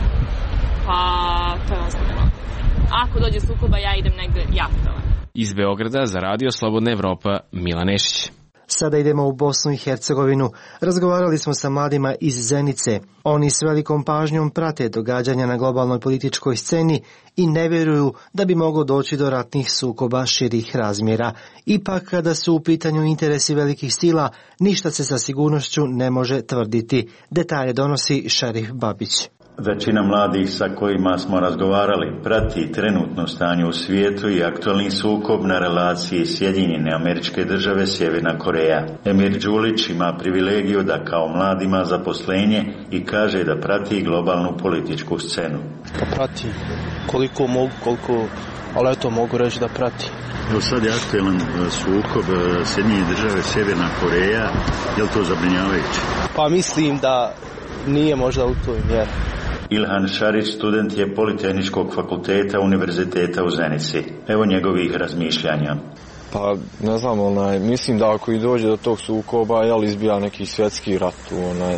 Pa, to je ozbiljan odgovor. Ako dođe sukoba, ja idem negde jako daleko. Iz Beograda za Radio Slobodna Evropa, Milan Nešić. Sada idemo u Bosnu i Hercegovinu. Razgovarali smo sa mladima iz Zenice. Oni s velikom pažnjom prate događanja na globalnoj političkoj sceni i ne vjeruju da bi moglo doći do ratnih sukoba širih razmjera. Ipak, kada su u pitanju interesi velikih sila, ništa se sa sigurnošću ne može tvrditi. Detalje donosi Šerif Babić. Većina mladih sa kojima smo razgovarali prati trenutno stanje u svijetu i aktualni sukob na relaciji Sjedinjene Američke Države Sjeverna Koreja. Emir Đulić ima privilegiju da kao mlad ima zaposlenje i kaže da prati globalnu političku scenu. Pa prati koliko mogu, koliko, ali eto mogu reći da prati. Evo sad je aktualan sukob Sjedinjene Države Sjeverna Koreja, je li to zabrinjavajuće? Pa mislim da nije možda u toj mjeri. Ilhan Šarić, student je Politehničkog fakulteta Univerziteta u Zenici. Evo njegovih razmišljanja. Pa ne znam, onaj, mislim da ako i dođe do tog sukoba, jel izbija neki svjetski rat. Onaj.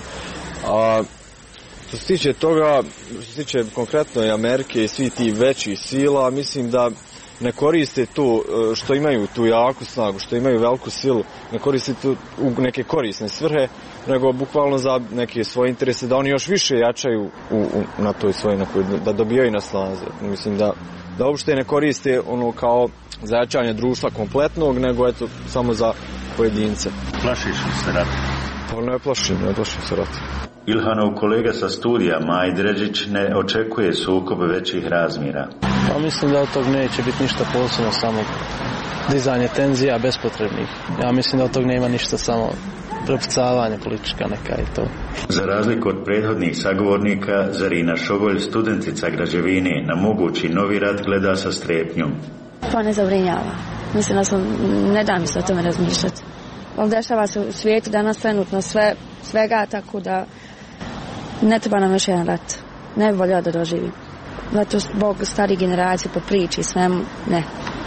A što se tiče toga, što se tiče konkretno i Amerike i svi ti veći sila, mislim da ne koriste tu što imaju tu jaku snagu, što imaju veliku silu, ne koriste tu u neke korisne svrhe, nego bukvalno za neke svoje interese, da oni još više jačaju u, u, na toj svojoj, da dobijaju na snazi. Mislim da, da uopšte ne koriste ono kao za jačanje društva kompletnog, nego eto samo za pojedince. Plašiš li se rata? Pa ne plašim, ne plašim se rata. Ilhanov kolega sa studija Maj Dređić ne očekuje sukob većih razmjera. Pa mislim da od tog neće biti ništa posebno, samo dizanje tenzija bespotrebnih. Ja mislim da od tog nema ništa, samo prepucavanje politička neka i to. Za razliku od prethodnih sagovornika, Zarina Šogolj, studentica građevine, na mogući novi rat gleda sa strepnjom. To ne zabrinjava. Mislim da sam, ne da mi se o tome razmišljati. Ali dešava se u svijetu danas trenutno sve, svega, tako da ne treba nam još jedan rat. Ne bi voljela da doživim. Zato zbog starih generacija po priči svemu, ne.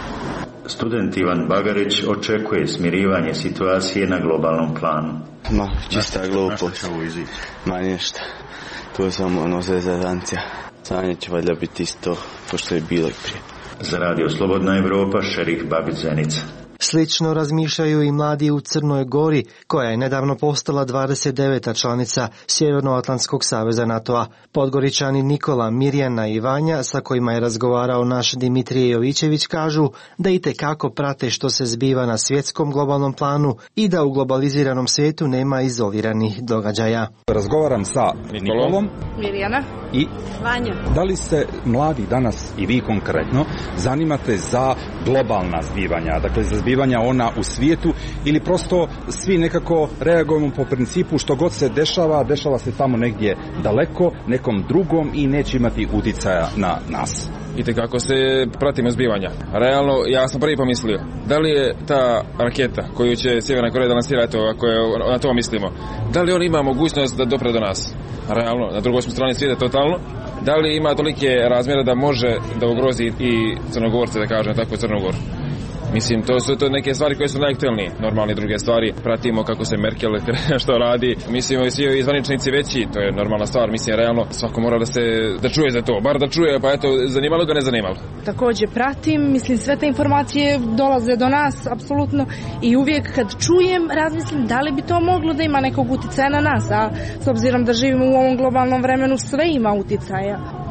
Student Ivan Bagarić očekuje smirivanje situacije na globalnom planu. Ma, čista glupost. Ma ništa. To je samo ono zezancija. Stanje će valjda biti isto pošto je bilo i prije. Za Radio Slobodna Evropa, Šerif Babić, Zenica. Slično razmišljaju i mladi u Crnoj Gori, koja je nedavno postala dvadeset deveta članica Sjevernoatlantskog saveza NATO-a. Podgoričani Nikola, Mirjana i Vanja, sa kojima je razgovarao naš Dimitrije Jovićević, kažu da itekako prate što se zbiva na svjetskom globalnom planu i da u globaliziranom svijetu nema izoliranih događaja. Razgovaram sa Nikolom, Mirjana i Vanja. Da li se mladi danas i vi konkretno zanimate za globalna zbivanja, dakle za zbivanja ona u svijetu, ili prosto svi nekako reagujemo po principu što god se dešava, dešava se tamo negdje daleko, nekom drugom i neće imati uticaja na nas? I kako se pratimo zbivanja. Realno, ja sam prvi pomislio, da li je ta raketa koju će Sjeverna Koreja da lansira, eto, ako je na to mislimo, da li on ima mogućnost da dopre do nas? Realno, na drugoj smo strani svijeta totalno. Da li ima tolike razmjere da može da ugrozi i Crnogorce, da kažem tako, Crnogor? Mislim, to su to neke stvari koje su najaktualnije. Normalne druge stvari, pratimo kako se Merkel što radi. Mislim, svi i zvaničnici veći, to je normalna stvar. Mislim, realno, svako mora da se, da čuje za to. Bar da čuje, pa eto, zanimalo ga, ne zanimalo. Također pratim, mislim, sve te informacije dolaze do nas, apsolutno. I uvijek kad čujem, razmislim da li bi to moglo da ima nekog uticaja na nas. A s obzirom da živimo u ovom globalnom vremenu, sve ima uticaja.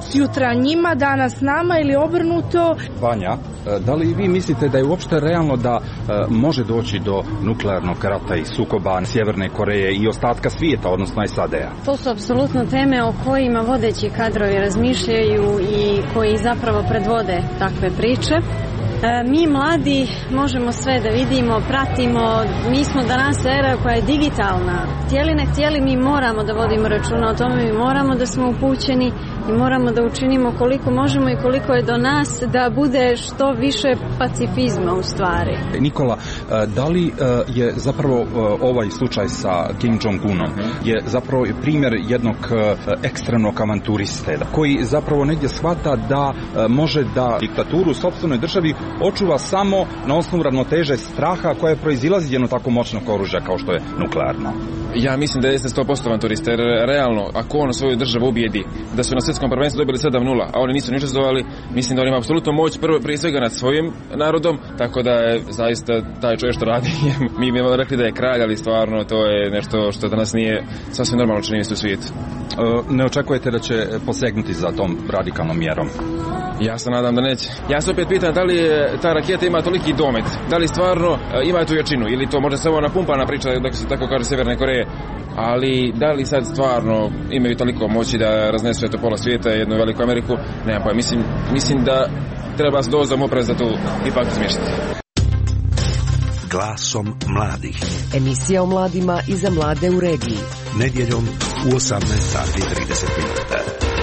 jutra njima, danas nama ili obrnuto. Vanja, da li vi mislite da je uopšte realno da može doći do nuklearnog rata i sukoba Sjeverne Koreje i ostatka svijeta, odnosno S A D-a? To su apsolutno teme o kojima vodeći kadrovi razmišljaju i koji zapravo predvode takve priče. Mi mladi možemo sve da vidimo, pratimo, mi smo danas era koja je digitalna. Htjeli ne htjeli, mi moramo da vodimo računa o tome, mi moramo da smo upućeni i moramo da učinimo koliko možemo i koliko je do nas da bude što više pacifizma u stvari. Nikola, da li je zapravo ovaj slučaj sa Kim Jong-unom je zapravo primjer jednog ekstremnog avanturiste koji zapravo negdje shvata da može da diktaturu u sopstvenoj državi očuva samo na osnovu ravnoteže straha koja proizilazi jedno tako moćnog oružja kao što je nuklearno? Ja mislim da jeste sto posto avanturista, jer realno, ako on svoju državu ubijedi da su na svjetskom prvenstvu dobili sedam nula, a oni nisu ništa zdovali, mislim da on ima apsolutno moć prvo, prije svega nad svojim narodom, tako da je zaista taj čovjek što radi, mi bi imali rekli da je kralj, ali stvarno to je nešto što danas nije sasvim normalno čini se u svijetu. Ne očekujete da će posegnuti za tom radikalnom mjerom? Ja se nadam da neće. Ja se opet pitam da li je ta raketa ima toliki domet, da li stvarno ima tu jačinu ili to možda samo napumpana priča, da se tako kaže Sjeverne Koreje, ali da li sad stvarno imaju toliko moći da raznesu eto pola svijeta, jednu veliku Ameriku, nemam pojma, mislim, mislim da treba s dozom opreza tu ipak izmještiti. Glasom mladih. Emisija o mladima i za mlade u regiji. Nedjeljom u osamnaest sati i trideset minuta.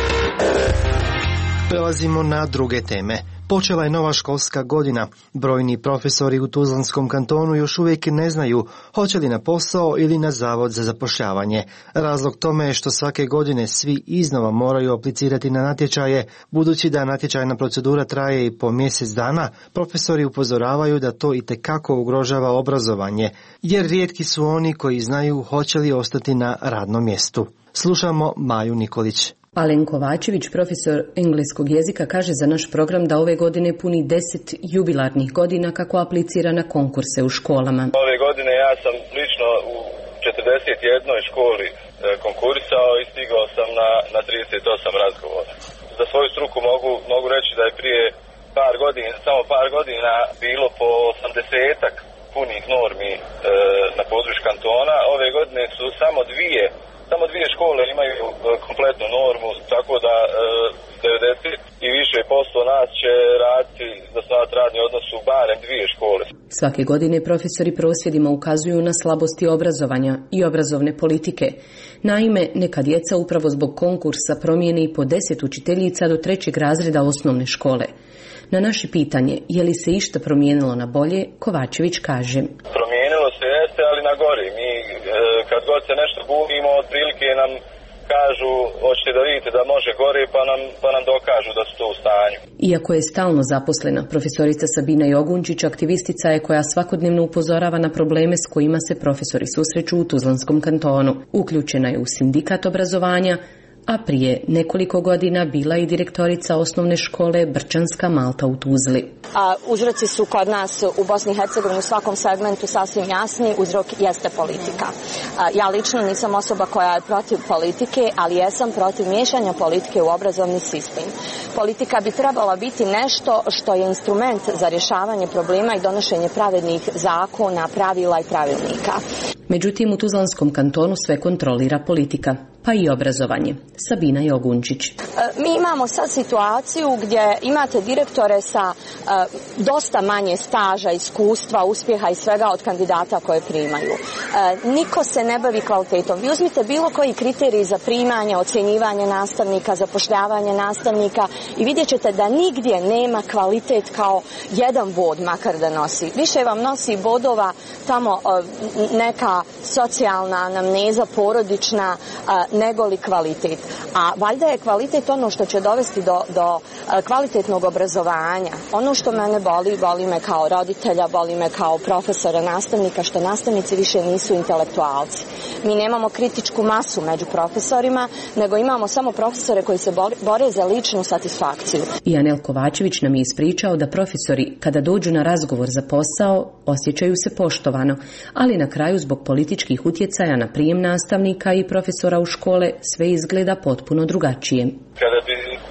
Prelazimo na druge teme. Počela je nova školska godina. Brojni profesori u Tuzlanskom kantonu još uvijek ne znaju hoće li na posao ili na zavod za zapošljavanje. Razlog tome je što svake godine svi iznova moraju aplicirati na natječaje. Budući da natječajna procedura traje i po mjesec dana, profesori upozoravaju da to itekako ugrožava obrazovanje, jer rijetki su oni koji znaju hoće li ostati na radnom mjestu. Slušamo Maju Nikolić. Alen Kovačević, profesor engleskog jezika, kaže za naš program da ove godine puni deset jubilarnih godina kako aplicira na konkurse u školama. Ove godine ja sam lično u četrdeset jednoj školi konkurisao i stigao sam na, na trideset osam razgovora. Za svoju struku mogu, mogu reći da je prije par godina, samo par godina bilo po osamdesetak punih normi e, na području kantona. Ove godine su samo dvije Samo dvije škole imaju kompletnu normu, tako da e, devedeset i više posto nas će raditi, zasnovati radni odnos u barem dvije škole. Svake godine profesori prosvjedima ukazuju na slabosti obrazovanja i obrazovne politike. Naime, neka djeca upravo zbog konkursa promijene i po deset učiteljica do trećeg razreda osnovne škole. Na naše pitanje je li se išta promijenilo na bolje, Kovačević kaže: Promijenilo se jeste, ali na gori. Mi e, kad god se nešto bunimo, otprilike nam kažu, hoćete da vidite da može gore, pa nam, pa nam dokažu da su to u stanju. Iako je stalno zaposlena, profesorica Sabina Jogunčić aktivistica je koja svakodnevno upozorava na probleme s kojima se profesori susreću u Tuzlanskom kantonu. Uključena je u sindikat obrazovanja, a prije nekoliko godina bila i direktorica osnovne škole Brčanska Malta u Tuzli. A, uzroci su kod nas u Bosni i Hercegovini u svakom segmentu sasvim jasni, uzrok jeste politika. A, ja lično nisam osoba koja je protiv politike, ali jesam protiv miješanja politike u obrazovni sistem. Politika bi trebala biti nešto što je instrument za rješavanje problema i donošenje pravednih zakona, pravila i pravilnika. Međutim, u Tuzlanskom kantonu sve kontrolira politika, pa i obrazovanje. Sabina Jogunčić. Mi imamo sad situaciju gdje imate direktore sa uh, dosta manje staža, iskustva, uspjeha i svega od kandidata koje primaju. Uh, niko se ne bavi kvalitetom. Vi uzmite bilo koji kriterij za primanje, ocjenjivanje nastavnika, zapošljavanje nastavnika i vidjet ćete da nigdje nema kvalitet kao jedan bod makar da nosi. Više vam nosi bodova tamo uh, neka socijalna anamneza, porodična, uh, nego li kvalitet. A valjda je kvalitet ono što će dovesti do, do kvalitetnog obrazovanja. Ono što mene boli, boli me kao roditelja, boli me kao profesora, nastavnika, što nastavnici više nisu intelektualci. Mi nemamo kritičku masu među profesorima, nego imamo samo profesore koji se bore za ličnu satisfakciju. I Anel Kovačević nam je ispričao da profesori, kada dođu na razgovor za posao, osjećaju se poštovano, ali na kraju zbog političkih utjecaja na prijem nastavnika i profesora u škole sve izgleda potpuno drugačije. Kada bi, bi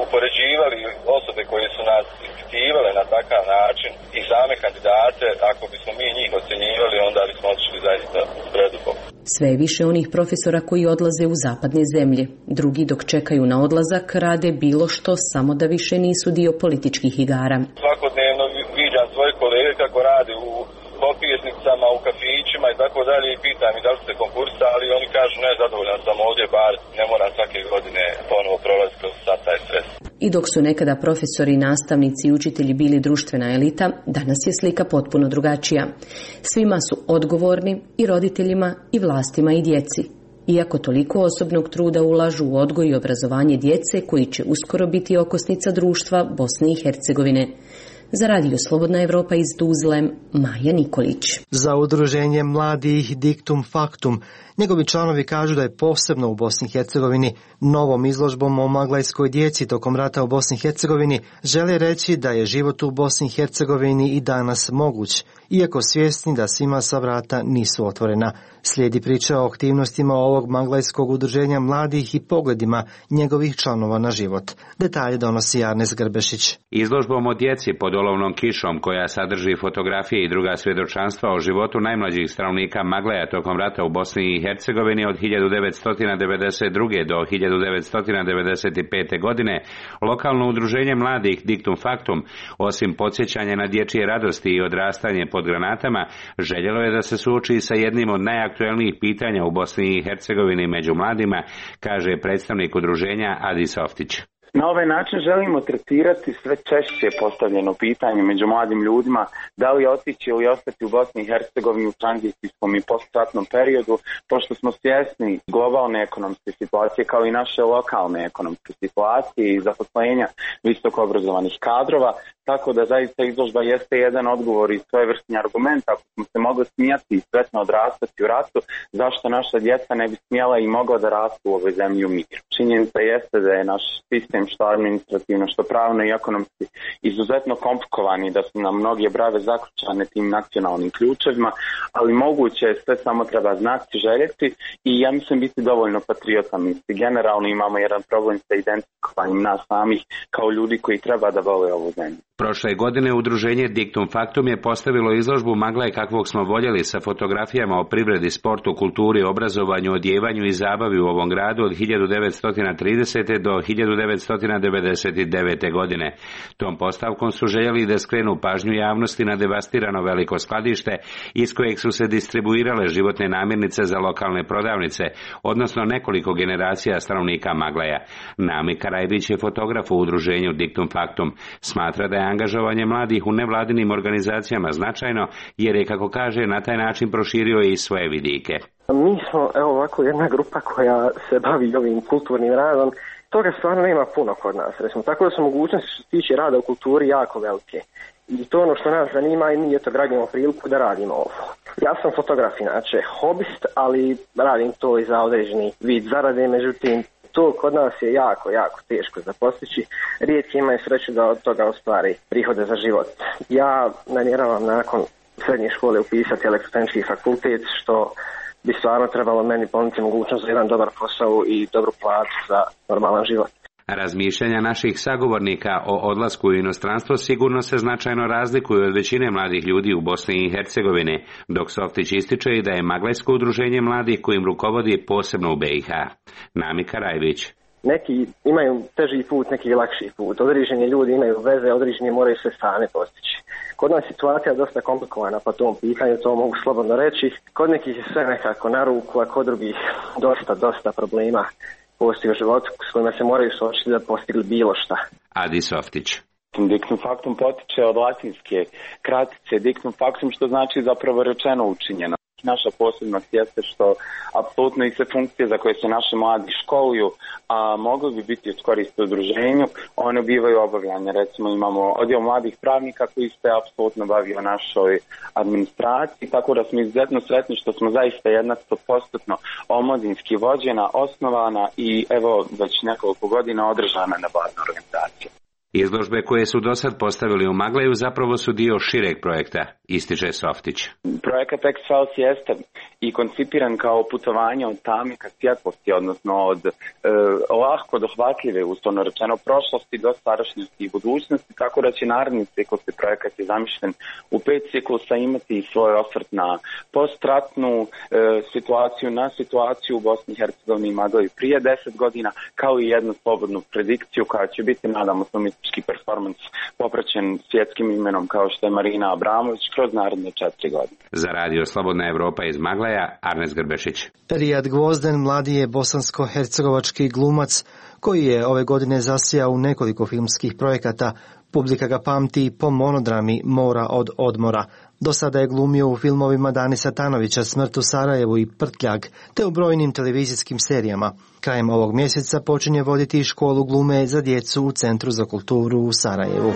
upoređivali osobe koje su nas ispitivale na takav način i same kandidate, ako bismo mi njih ocjenjivali, onda bismo otišli zaista preduboko. Sve je više onih profesora koji odlaze u zapadne zemlje. Drugi, dok čekaju na odlazak, rade bilo što samo da više nisu dio političkih igara. Svakodnevno viđam svoje kolege kako rade u popirnicama, u kafićima i tako dalje i pitam i da li ste konkursali, ali oni kažu ne, zadovoljan sam ovdje, bar ne moram svake godine ponovo prolaziti kroz sad taj stres. I dok su nekada profesori, nastavnici i učitelji bili društvena elita, danas je slika potpuno drugačija. Svima su odgovorni, i roditeljima, i vlastima, i djeci. Iako toliko osobnog truda ulažu u odgoj i obrazovanje djece koji će uskoro biti okosnica društva Bosne i Hercegovine. Za Radio Slobodna Evropa iz Tuzle, Maja Nikolić. Za udruženje mladih Dictum Factum, njegovi članovi kažu da je posebno u Bosni i Hercegovini novom izložbom o maglajskoj djeci tokom rata u Bosni i Hercegovini žele reći da je život u Bosni i Hercegovini i danas moguć, iako svjesni da svima sva vrata nisu otvorena. Slijedi priča o aktivnostima ovog maglajskog udruženja mladih i pogledima njegovih članova na život. Detalje donosi Arnes Grbešić. Izložbom o djeci pod olovnom kišom, koja sadrži fotografije i druga svjedočanstva o životu najmlađih stanovnika Maglaja tokom rata u Bosni i Hercegovini od hiljadu devetsto devedeset druge do hiljadu devetsto devedeset pete. godine, lokalno udruženje mladih Dictum Factum, osim podsjećanja na dječje radosti i odrastanje pod granatama, željelo je da se suoči sa jednim od najaktuelnijih pitanja u Bosni i Hercegovini među mladima, kaže predstavnik udruženja Adi Softić. Na ovaj način želimo tretirati sve češće postavljeno pitanje među mladim ljudima da li otići ili ostati u Bosni i Hercegovini u tranzicijskom i postratnom periodu, pošto smo svjesni globalne ekonomske situacije kao i naše lokalne ekonomske situacije i zaposlenja visoko obrazovanih kadrova, tako da zaista izložba jeste jedan odgovor i svojevrsni argument. Ako smo se mogli smijati i sretno odrastati u ratu, zašto naša djeca ne bi smjela i mogla da rastu u ovoj zemlji u miru? Činjenica jeste da je naš sistem što administrativno, što pravno i ekonomski izuzetno komplikovan i da su nam mnoge brave zaključane tim nacionalnim ključevima, ali moguće je, sve samo treba znati, željeti i ja mislim biti dovoljno patriotan. Generalno imamo jedan problem sa identifikovanjem nas samih kao ljudi koji treba da vole ovu zemlju. Prošle godine udruženje Dictum Factum je postavilo izložbu Maglaj kakvog smo voljeli sa fotografijama o privredi, sportu, kulturi, obrazovanju, odjevanju i zabavi u ovom gradu od hiljadu devetsto tridesete. do hiljadu devetsto devedeset devete. godine. Tom postavkom su željeli da skrenu pažnju javnosti na devastirano veliko skladište iz kojeg su se distribuirale životne namirnice za lokalne prodavnice, odnosno nekoliko generacija stanovnika Maglaja. Nami Karajbić je fotograf u udruženju Dictum Factum. Smatra da je angažovanje mladih u nevladinim organizacijama značajno, jer je, kako kaže, na taj način proširio i svoje vidike. Mi smo, evo ovako, jedna grupa koja se bavi ovim kulturnim radom. Toga stvarno nema puno kod nas, recimo, tako da su mogućnosti što se tiče rada u kulturi jako velike. I to ono što nas zanima i mi eto gradimo priliku da radimo ovo. Ja sam fotograf inače, hobist, ali radim to i za određeni vid zarade, međutim, to kod nas je jako, jako teško za postići. Rijetki imaju sreću da od toga ostvari prihode za život. Ja namjeravam nakon srednje škole upisati elektrotehnički fakultet, što bi stvarno trebalo meni ponuditi mogućnost za jedan dobar posao i dobru platu za normalan život. Razmišljanja naših sagovornika o odlasku u inostranstvo sigurno se značajno razlikuju od većine mladih ljudi u Bosni i Hercegovini, dok Softić ističe i da je Maglajsko udruženje mladih kojim rukovodi posebno u B i H. Nami Karajbić. Neki imaju teži put, neki lakši put. Određeni ljudi imaju veze, određeni moraju se same postići. Kod nas situacija je dosta komplikovana po tom pitanju, to mogu slobodno reći. Kod nekih je sve nekako na ruku, a kod drugih dosta, dosta problema postoji u životu s kojima se moraju suočiti da postigli bilo šta. Adi Softić. Dictum Factum potiče od latinske kratice Dictum Factum, što znači zapravo rečeno učinjeno. Naša posebnost jeste što apsolutno i sve funkcije za koje se naši mladi školuju, a mogli bi biti od koristi udruženju, one bivaju obavljanje. Recimo imamo odjel mladih pravnika koji se apsolutno bavi o našoj administraciji, tako da smo izuzetno sretni što smo zaista jedna sto posto omladinski vođena, osnovana i evo već nekoliko godina održana na bazna organizacija. Izložbe koje su do sad postavili u Magleju zapravo su dio šireg projekta, ističe Softić. Projekat X-Files jeste i koncipiran kao putovanje od tame ka svjetlosti, odnosno od e, lahko dohvatljive, uslovno rečeno, prošlosti do sadašnjosti i budućnosti, tako da će naredni ciklus, projekat je zamišljen u pet ciklusa, imati svoj osvrt na postratnu e, situaciju, na situaciju u Bosni i Hercegovini i Magleju prije deset godina, kao i jednu slobodnu predikciju koja će biti, nadamo se, umjetnički performans popraćen svjetskim imenom kao što je Marina Abramović kroz naredne četiri godine. Za radio Slobodna Evropa iz Magleja, Arnes Grbešić. Rijad Gvozden mladi je bosansko-hercegovački glumac koji je ove godine zasijao u nekoliko filmskih projekata. Publika ga pamti po monodrami Mora od odmora. Do sada je glumio u filmovima Dani Satanovića Smrt u Sarajevu i Prtljag, te u brojnim televizijskim serijama. Krajem ovog mjeseca počinje voditi školu glume za djecu u Centru za kulturu u Sarajevu.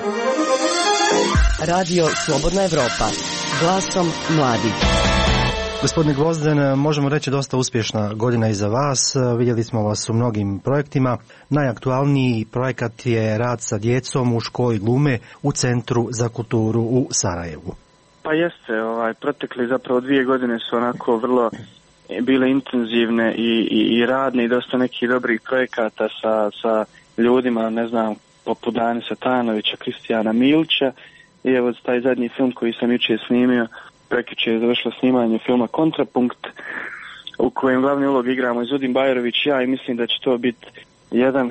Radio Slobodna Evropa, glasom mladih. Gospodine Gvozden, možemo reći dosta uspješna godina iza vas. Vidjeli smo vas u mnogim projektima. Najaktualniji projekat je rad sa djecom u školi glume u Centru za kulturu u Sarajevu. Pa jeste, ovaj, protekli zapravo dvije godine su onako vrlo bile intenzivne i, i, i radne i dosta nekih dobrih projekata sa, sa ljudima, ne znam, poput Dani Satanovića, Kristijana Milića i evo taj zadnji film koji sam jučer snimio, prekjučer je završilo snimanje filma Kontrapunkt, u kojem glavni ulog igramo Izudin Bajrović i ja i mislim da će to biti jedan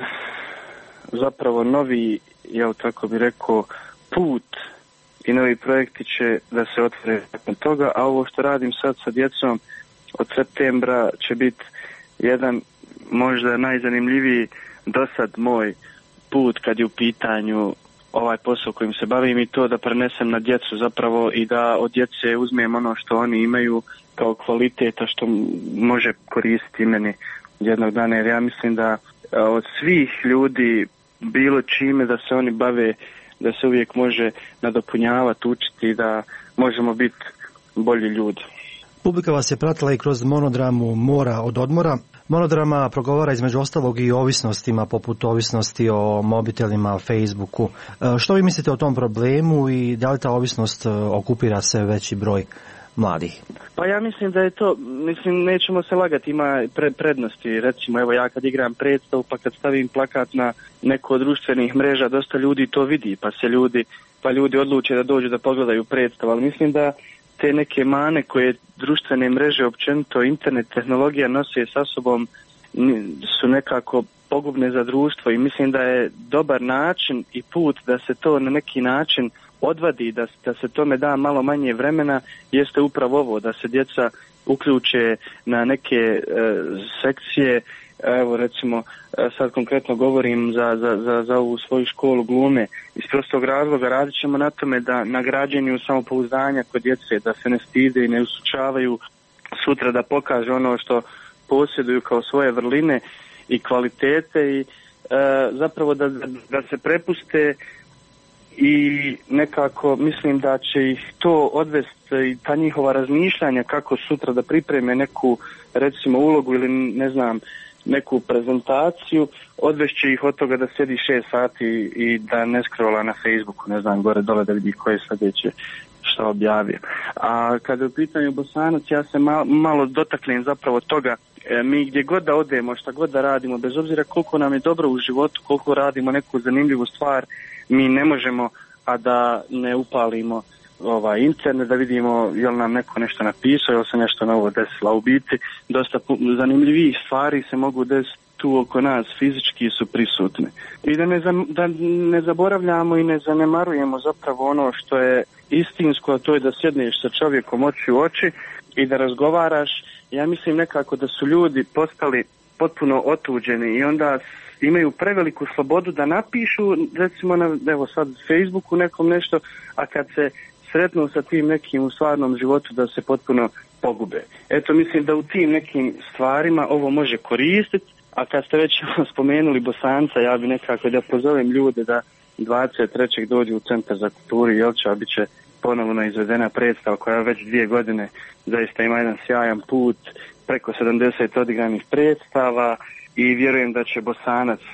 zapravo novi, jel tako bi rekao, put i novi projekti će da se otvore nakon toga, a ovo što radim sad sa djecom od septembra će biti jedan možda najzanimljiviji do sad moj put kad je u pitanju ovaj posao kojim se bavim i to da prenesem na djecu zapravo i da od djece uzmem ono što oni imaju kao kvaliteta što može koristiti meni jednog dana, jer ja mislim da od svih ljudi bilo čime da se oni bave, da se uvijek može nadopunjavati, učiti i da možemo biti bolji ljudi. Publika vas je pratila i kroz monodramu Mora od odmora. Monodrama progovara između ostalog i o ovisnostima, poput ovisnosti o mobitelima, Facebooku. Što vi mislite o tom problemu i da li ta ovisnost okupira sve veći broj mladih? Pa ja mislim da je to, mislim, nećemo se lagati, ima pre, prednosti. Recimo, evo ja kad igram predstavu, pa kad stavim plakat na neko od društvenih mreža, dosta ljudi to vidi, pa se ljudi, pa ljudi odluče da dođu da pogledaju predstavu, ali mislim da te neke mane koje društvene mreže, općenito internet, tehnologija nose sa sobom su nekako pogubne za društvo i mislim da je dobar način i put da se to na neki način odvadi, da, da se tome da malo manje vremena, jeste upravo ovo, da se djeca uključe na neke e, sekcije. Evo recimo, sad konkretno govorim za, za, za, za ovu svoju školu glume. Iz prostog razloga radit ćemo na tome da na građenju samopouzdanja kod djece, da se ne stide i ne usučavaju sutra da pokaže ono što posjeduju kao svoje vrline i kvalitete i e, zapravo da, da se prepuste i nekako mislim da će ih to odvesti i ta njihova razmišljanja kako sutra da pripreme neku recimo ulogu ili ne znam neku prezentaciju, odvešće ih od toga da sjedi šest sati i da ne scrolla na Facebooku, ne znam, gore dole da vidi ko je sljedeće što objavio. A kada je u pitanju Bosanac, ja se malo, malo dotaknem zapravo toga, e, mi gdje god da odemo, šta god da radimo, bez obzira koliko nam je dobro u životu, koliko radimo neku zanimljivu stvar, mi ne možemo, a da ne upalimo ovaj internet, da vidimo je li nam neko nešto napisao, je li se nešto novo desilo. U biti, dosta zanimljivih stvari se mogu desiti tu oko nas, fizički su prisutne. I da ne, da ne zaboravljamo i ne zanemarujemo zapravo ono što je istinsko, a to je da sjedneš sa čovjekom oči u oči i da razgovaraš. Ja mislim nekako da su ljudi postali potpuno otuđeni i onda imaju preveliku slobodu da napišu, recimo na, evo sad, Facebooku nekom nešto, a kad se sretnu sa tim nekim u stvarnom životu da se potpuno pogube. Eto, mislim da u tim nekim stvarima ovo može koristiti, a kad ste već spomenuli Bosanca, ja bi nekako da pozovem ljude da dvadeset trećeg dođu u Centar za kulturu Jelča, bit će ponovno izvedena predstava koja već dvije godine zaista ima jedan sjajan put, preko sedamdeset odigranih predstava i vjerujem da će Bosanac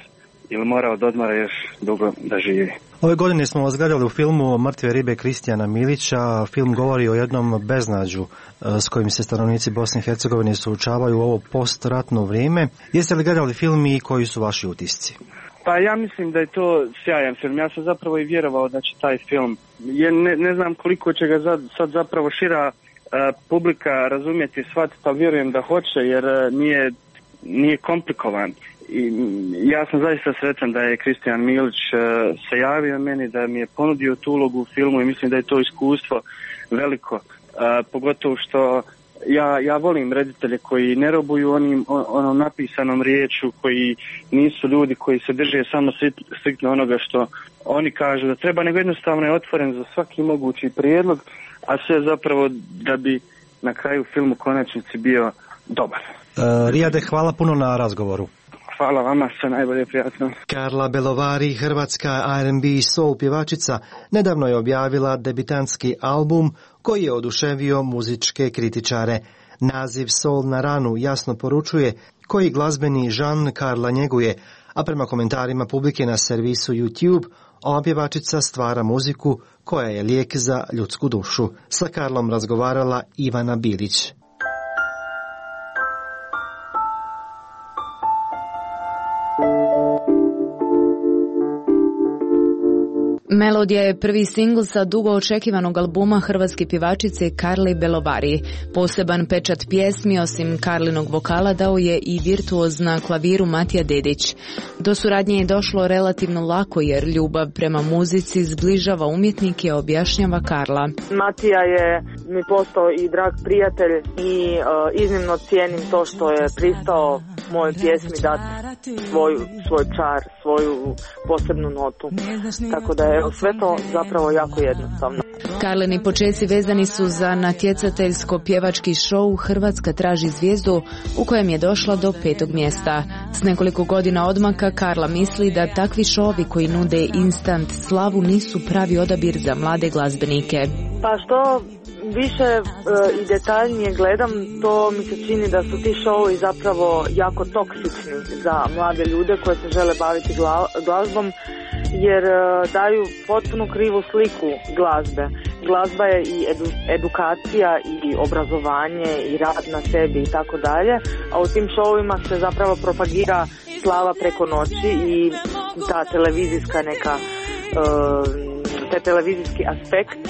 ili morao da odmara još dugo da živi. Ove godine smo vas gledali u filmu Mrtve ribe Kristijana Milića. Film govori o jednom beznađu s kojim se stanovnici Bosne i Hercegovine suočavaju u ovo postratno vrijeme. Jeste li gledali film i koji su vaši utisci? Pa ja mislim da je to sjajan film. Ja sam zapravo i vjerovao da će taj film, je, ne, ne znam koliko će ga sad, sad zapravo šira uh, publika razumjeti, shvatiti, ali vjerujem da hoće, jer uh, nije, nije komplikovan. I ja sam zaista sretan da je Kristijan Milić uh, se javio meni, da mi je ponudio tu ulogu u filmu i mislim da je to iskustvo veliko, uh, pogotovo što Ja, ja volim reditelje koji ne robuju onim onom napisanom riječu, koji nisu ljudi koji se drže samo striktno onoga što oni kažu da treba, nego jednostavno je otvoren za svaki mogući prijedlog, a sve zapravo da bi na kraju film u konačnici bio dobar. Uh, Rijade, hvala puno na razgovoru. Hvala vama, sve najbolje, prijatno. Karla Belovari, hrvatska R and B i soul pjevačica, nedavno je objavila debitanski album koji je oduševio muzičke kritičare. Naziv Soul na ranu jasno poručuje koji glazbeni žan Karla njeguje, a prema komentarima publike na servisu YouTube, ova pjevačica stvara muziku koja je lijek za ljudsku dušu. Sa Karlom razgovarala Ivana Bilić. Melodija je prvi singl sa dugo očekivanog albuma hrvatske pjevačice Karle Belovari. Poseban pečat pjesmi, osim Karlinog vokala, dao je i virtuoz na klaviru Matija Dedić. Do suradnje je došlo relativno lako jer ljubav prema muzici zbližava umjetnike, objašnjava Karla. Matija je mi postao i drag prijatelj i uh, iznimno cijenim to što je pristao mojoj pjesmi dati svoj, svoj čar, svoju posebnu notu. Tako da je sve to zapravo jako jednostavno. Karlini počeci vezani su za natjecateljsko pjevački show Hrvatska traži zvijezdu, u kojem je došla do petog mjesta. S nekoliko godina odmaka Karla misli da takvi šovi koji nude instant slavu nisu pravi odabir za mlade glazbenike. Pa što više e, i detaljnije gledam, to mi se čini da su ti šovi zapravo jako toksični za mlade ljude koji se žele baviti gla, glazbom, jer e, daju potpuno krivu sliku glazbe. Glazba je i edu, edukacija i obrazovanje i rad na sebi i tako dalje, a u tim šovima se zapravo propagira slava preko noći i ta televizijska neka e, taj televizijski aspekt.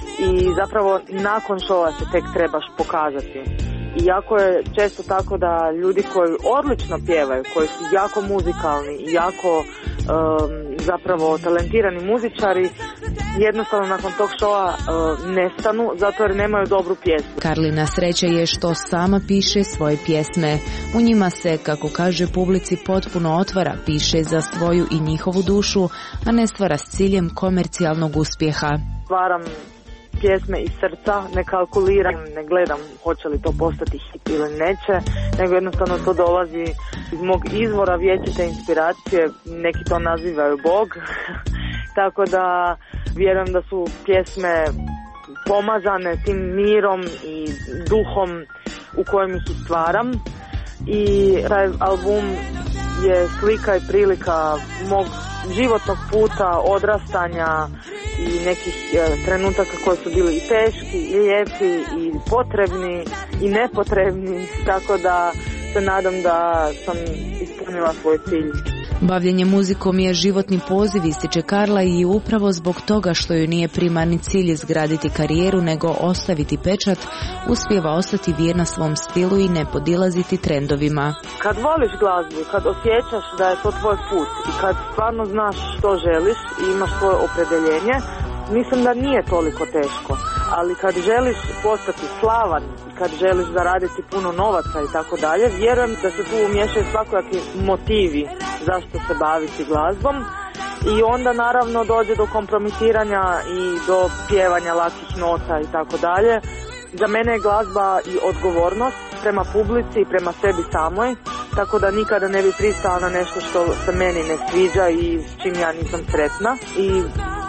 I zapravo nakon šova se tek trebaš pokazati. I jako je često tako da ljudi koji odlično pjevaju, koji su jako muzikalni i jako um, zapravo talentirani muzičari, jednostavno nakon tog šova uh, nestanu zato jer nemaju dobru pjesmu. Karlina sreća je što sama piše svoje pjesme. U njima se, kako kaže publici, potpuno otvara, piše za svoju i njihovu dušu, a ne stvara s ciljem komercijalnog uspjeha. Stvaram pjesme iz srca, ne kalkuliram, ne gledam hoće li to postati hit ili neće, nego jednostavno to dolazi iz mog izvora vječite inspiracije, neki to nazivaju Bog, tako da vjerujem da su pjesme pomazane tim mirom i duhom u kojem ih stvaram i taj album je slika i prilika mog životnog puta, odrastanja i nekih e, trenutaka koji su bili i teški, i lijepi, i potrebni, i nepotrebni, tako da se nadam da sam ispunila svoj cilj. Bavljenje muzikom je životni poziv, ističe Karla, i upravo zbog toga što joj nije primarni cilj izgraditi karijeru nego ostaviti pečat, uspijeva ostati vjerna svom stilu i ne podilaziti trendovima. Kad voliš glazbu, kad osjećaš da je to tvoj put i kad stvarno znaš što želiš i imaš svoje opredjeljenje, mislim da nije toliko teško, ali kad želiš postati slavan, kad želiš zaraditi puno novaca i tako dalje, vjerujem da se tu umiješaju svakojaki motivi zašto se baviti glazbom i onda naravno dođe do kompromitiranja i do pjevanja lakih nota i tako dalje. Za mene je glazba i odgovornost prema publici i prema sebi samoj, tako da nikada ne bi pristala na nešto što se meni ne sviđa i s čim ja nisam sretna. I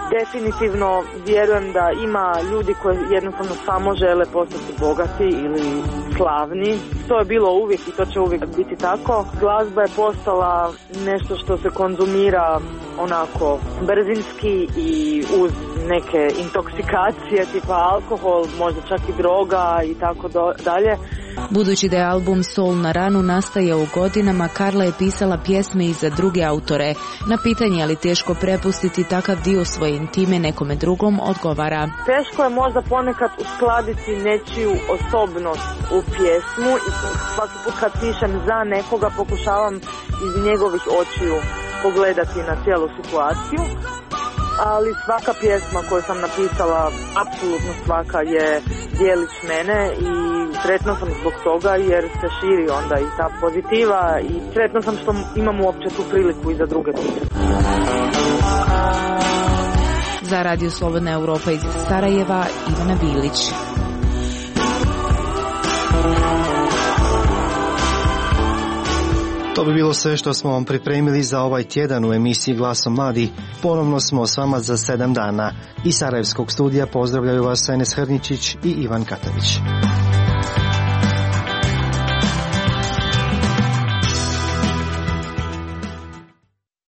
definitivno vjerujem da ima ljudi koji jednostavno samo žele postati bogati ili slavni. To je bilo uvijek i to će uvijek biti tako. Glazba je postala nešto što se konzumira onako brzinski i uz neke intoksikacije tipa alkohol, možda čak i droga i tako dalje. Budući da je album Sol na ranu nastaje u godinama, Karla je pisala pjesme i za druge autore. Na pitanje je li teško prepustiti takav dio svoje intime nekome drugom, odgovara: teško je možda ponekad uskladiti nečiju osobnost u pjesmu i svaki put kad pišem za nekoga pokušavam iz njegovih očiju pogledati na cijelu situaciju. Ali svaka pjesma koju sam napisala, apsolutno svaka je dijelić mene i sretna sam zbog toga jer se širi onda i ta pozitiva i sretna sam što imam uopće tu priliku i za druge pisati. Za Radio Slobodna Europa iz Sarajeva, Ivana Bilić. To bi bilo sve što smo vam pripremili za ovaj tjedan u emisiji Glasom mladih. Ponovno smo s vama za sedam dana. Iz Sarajevskog studija pozdravljaju vas Enes Hrničić i Ivan Katavić.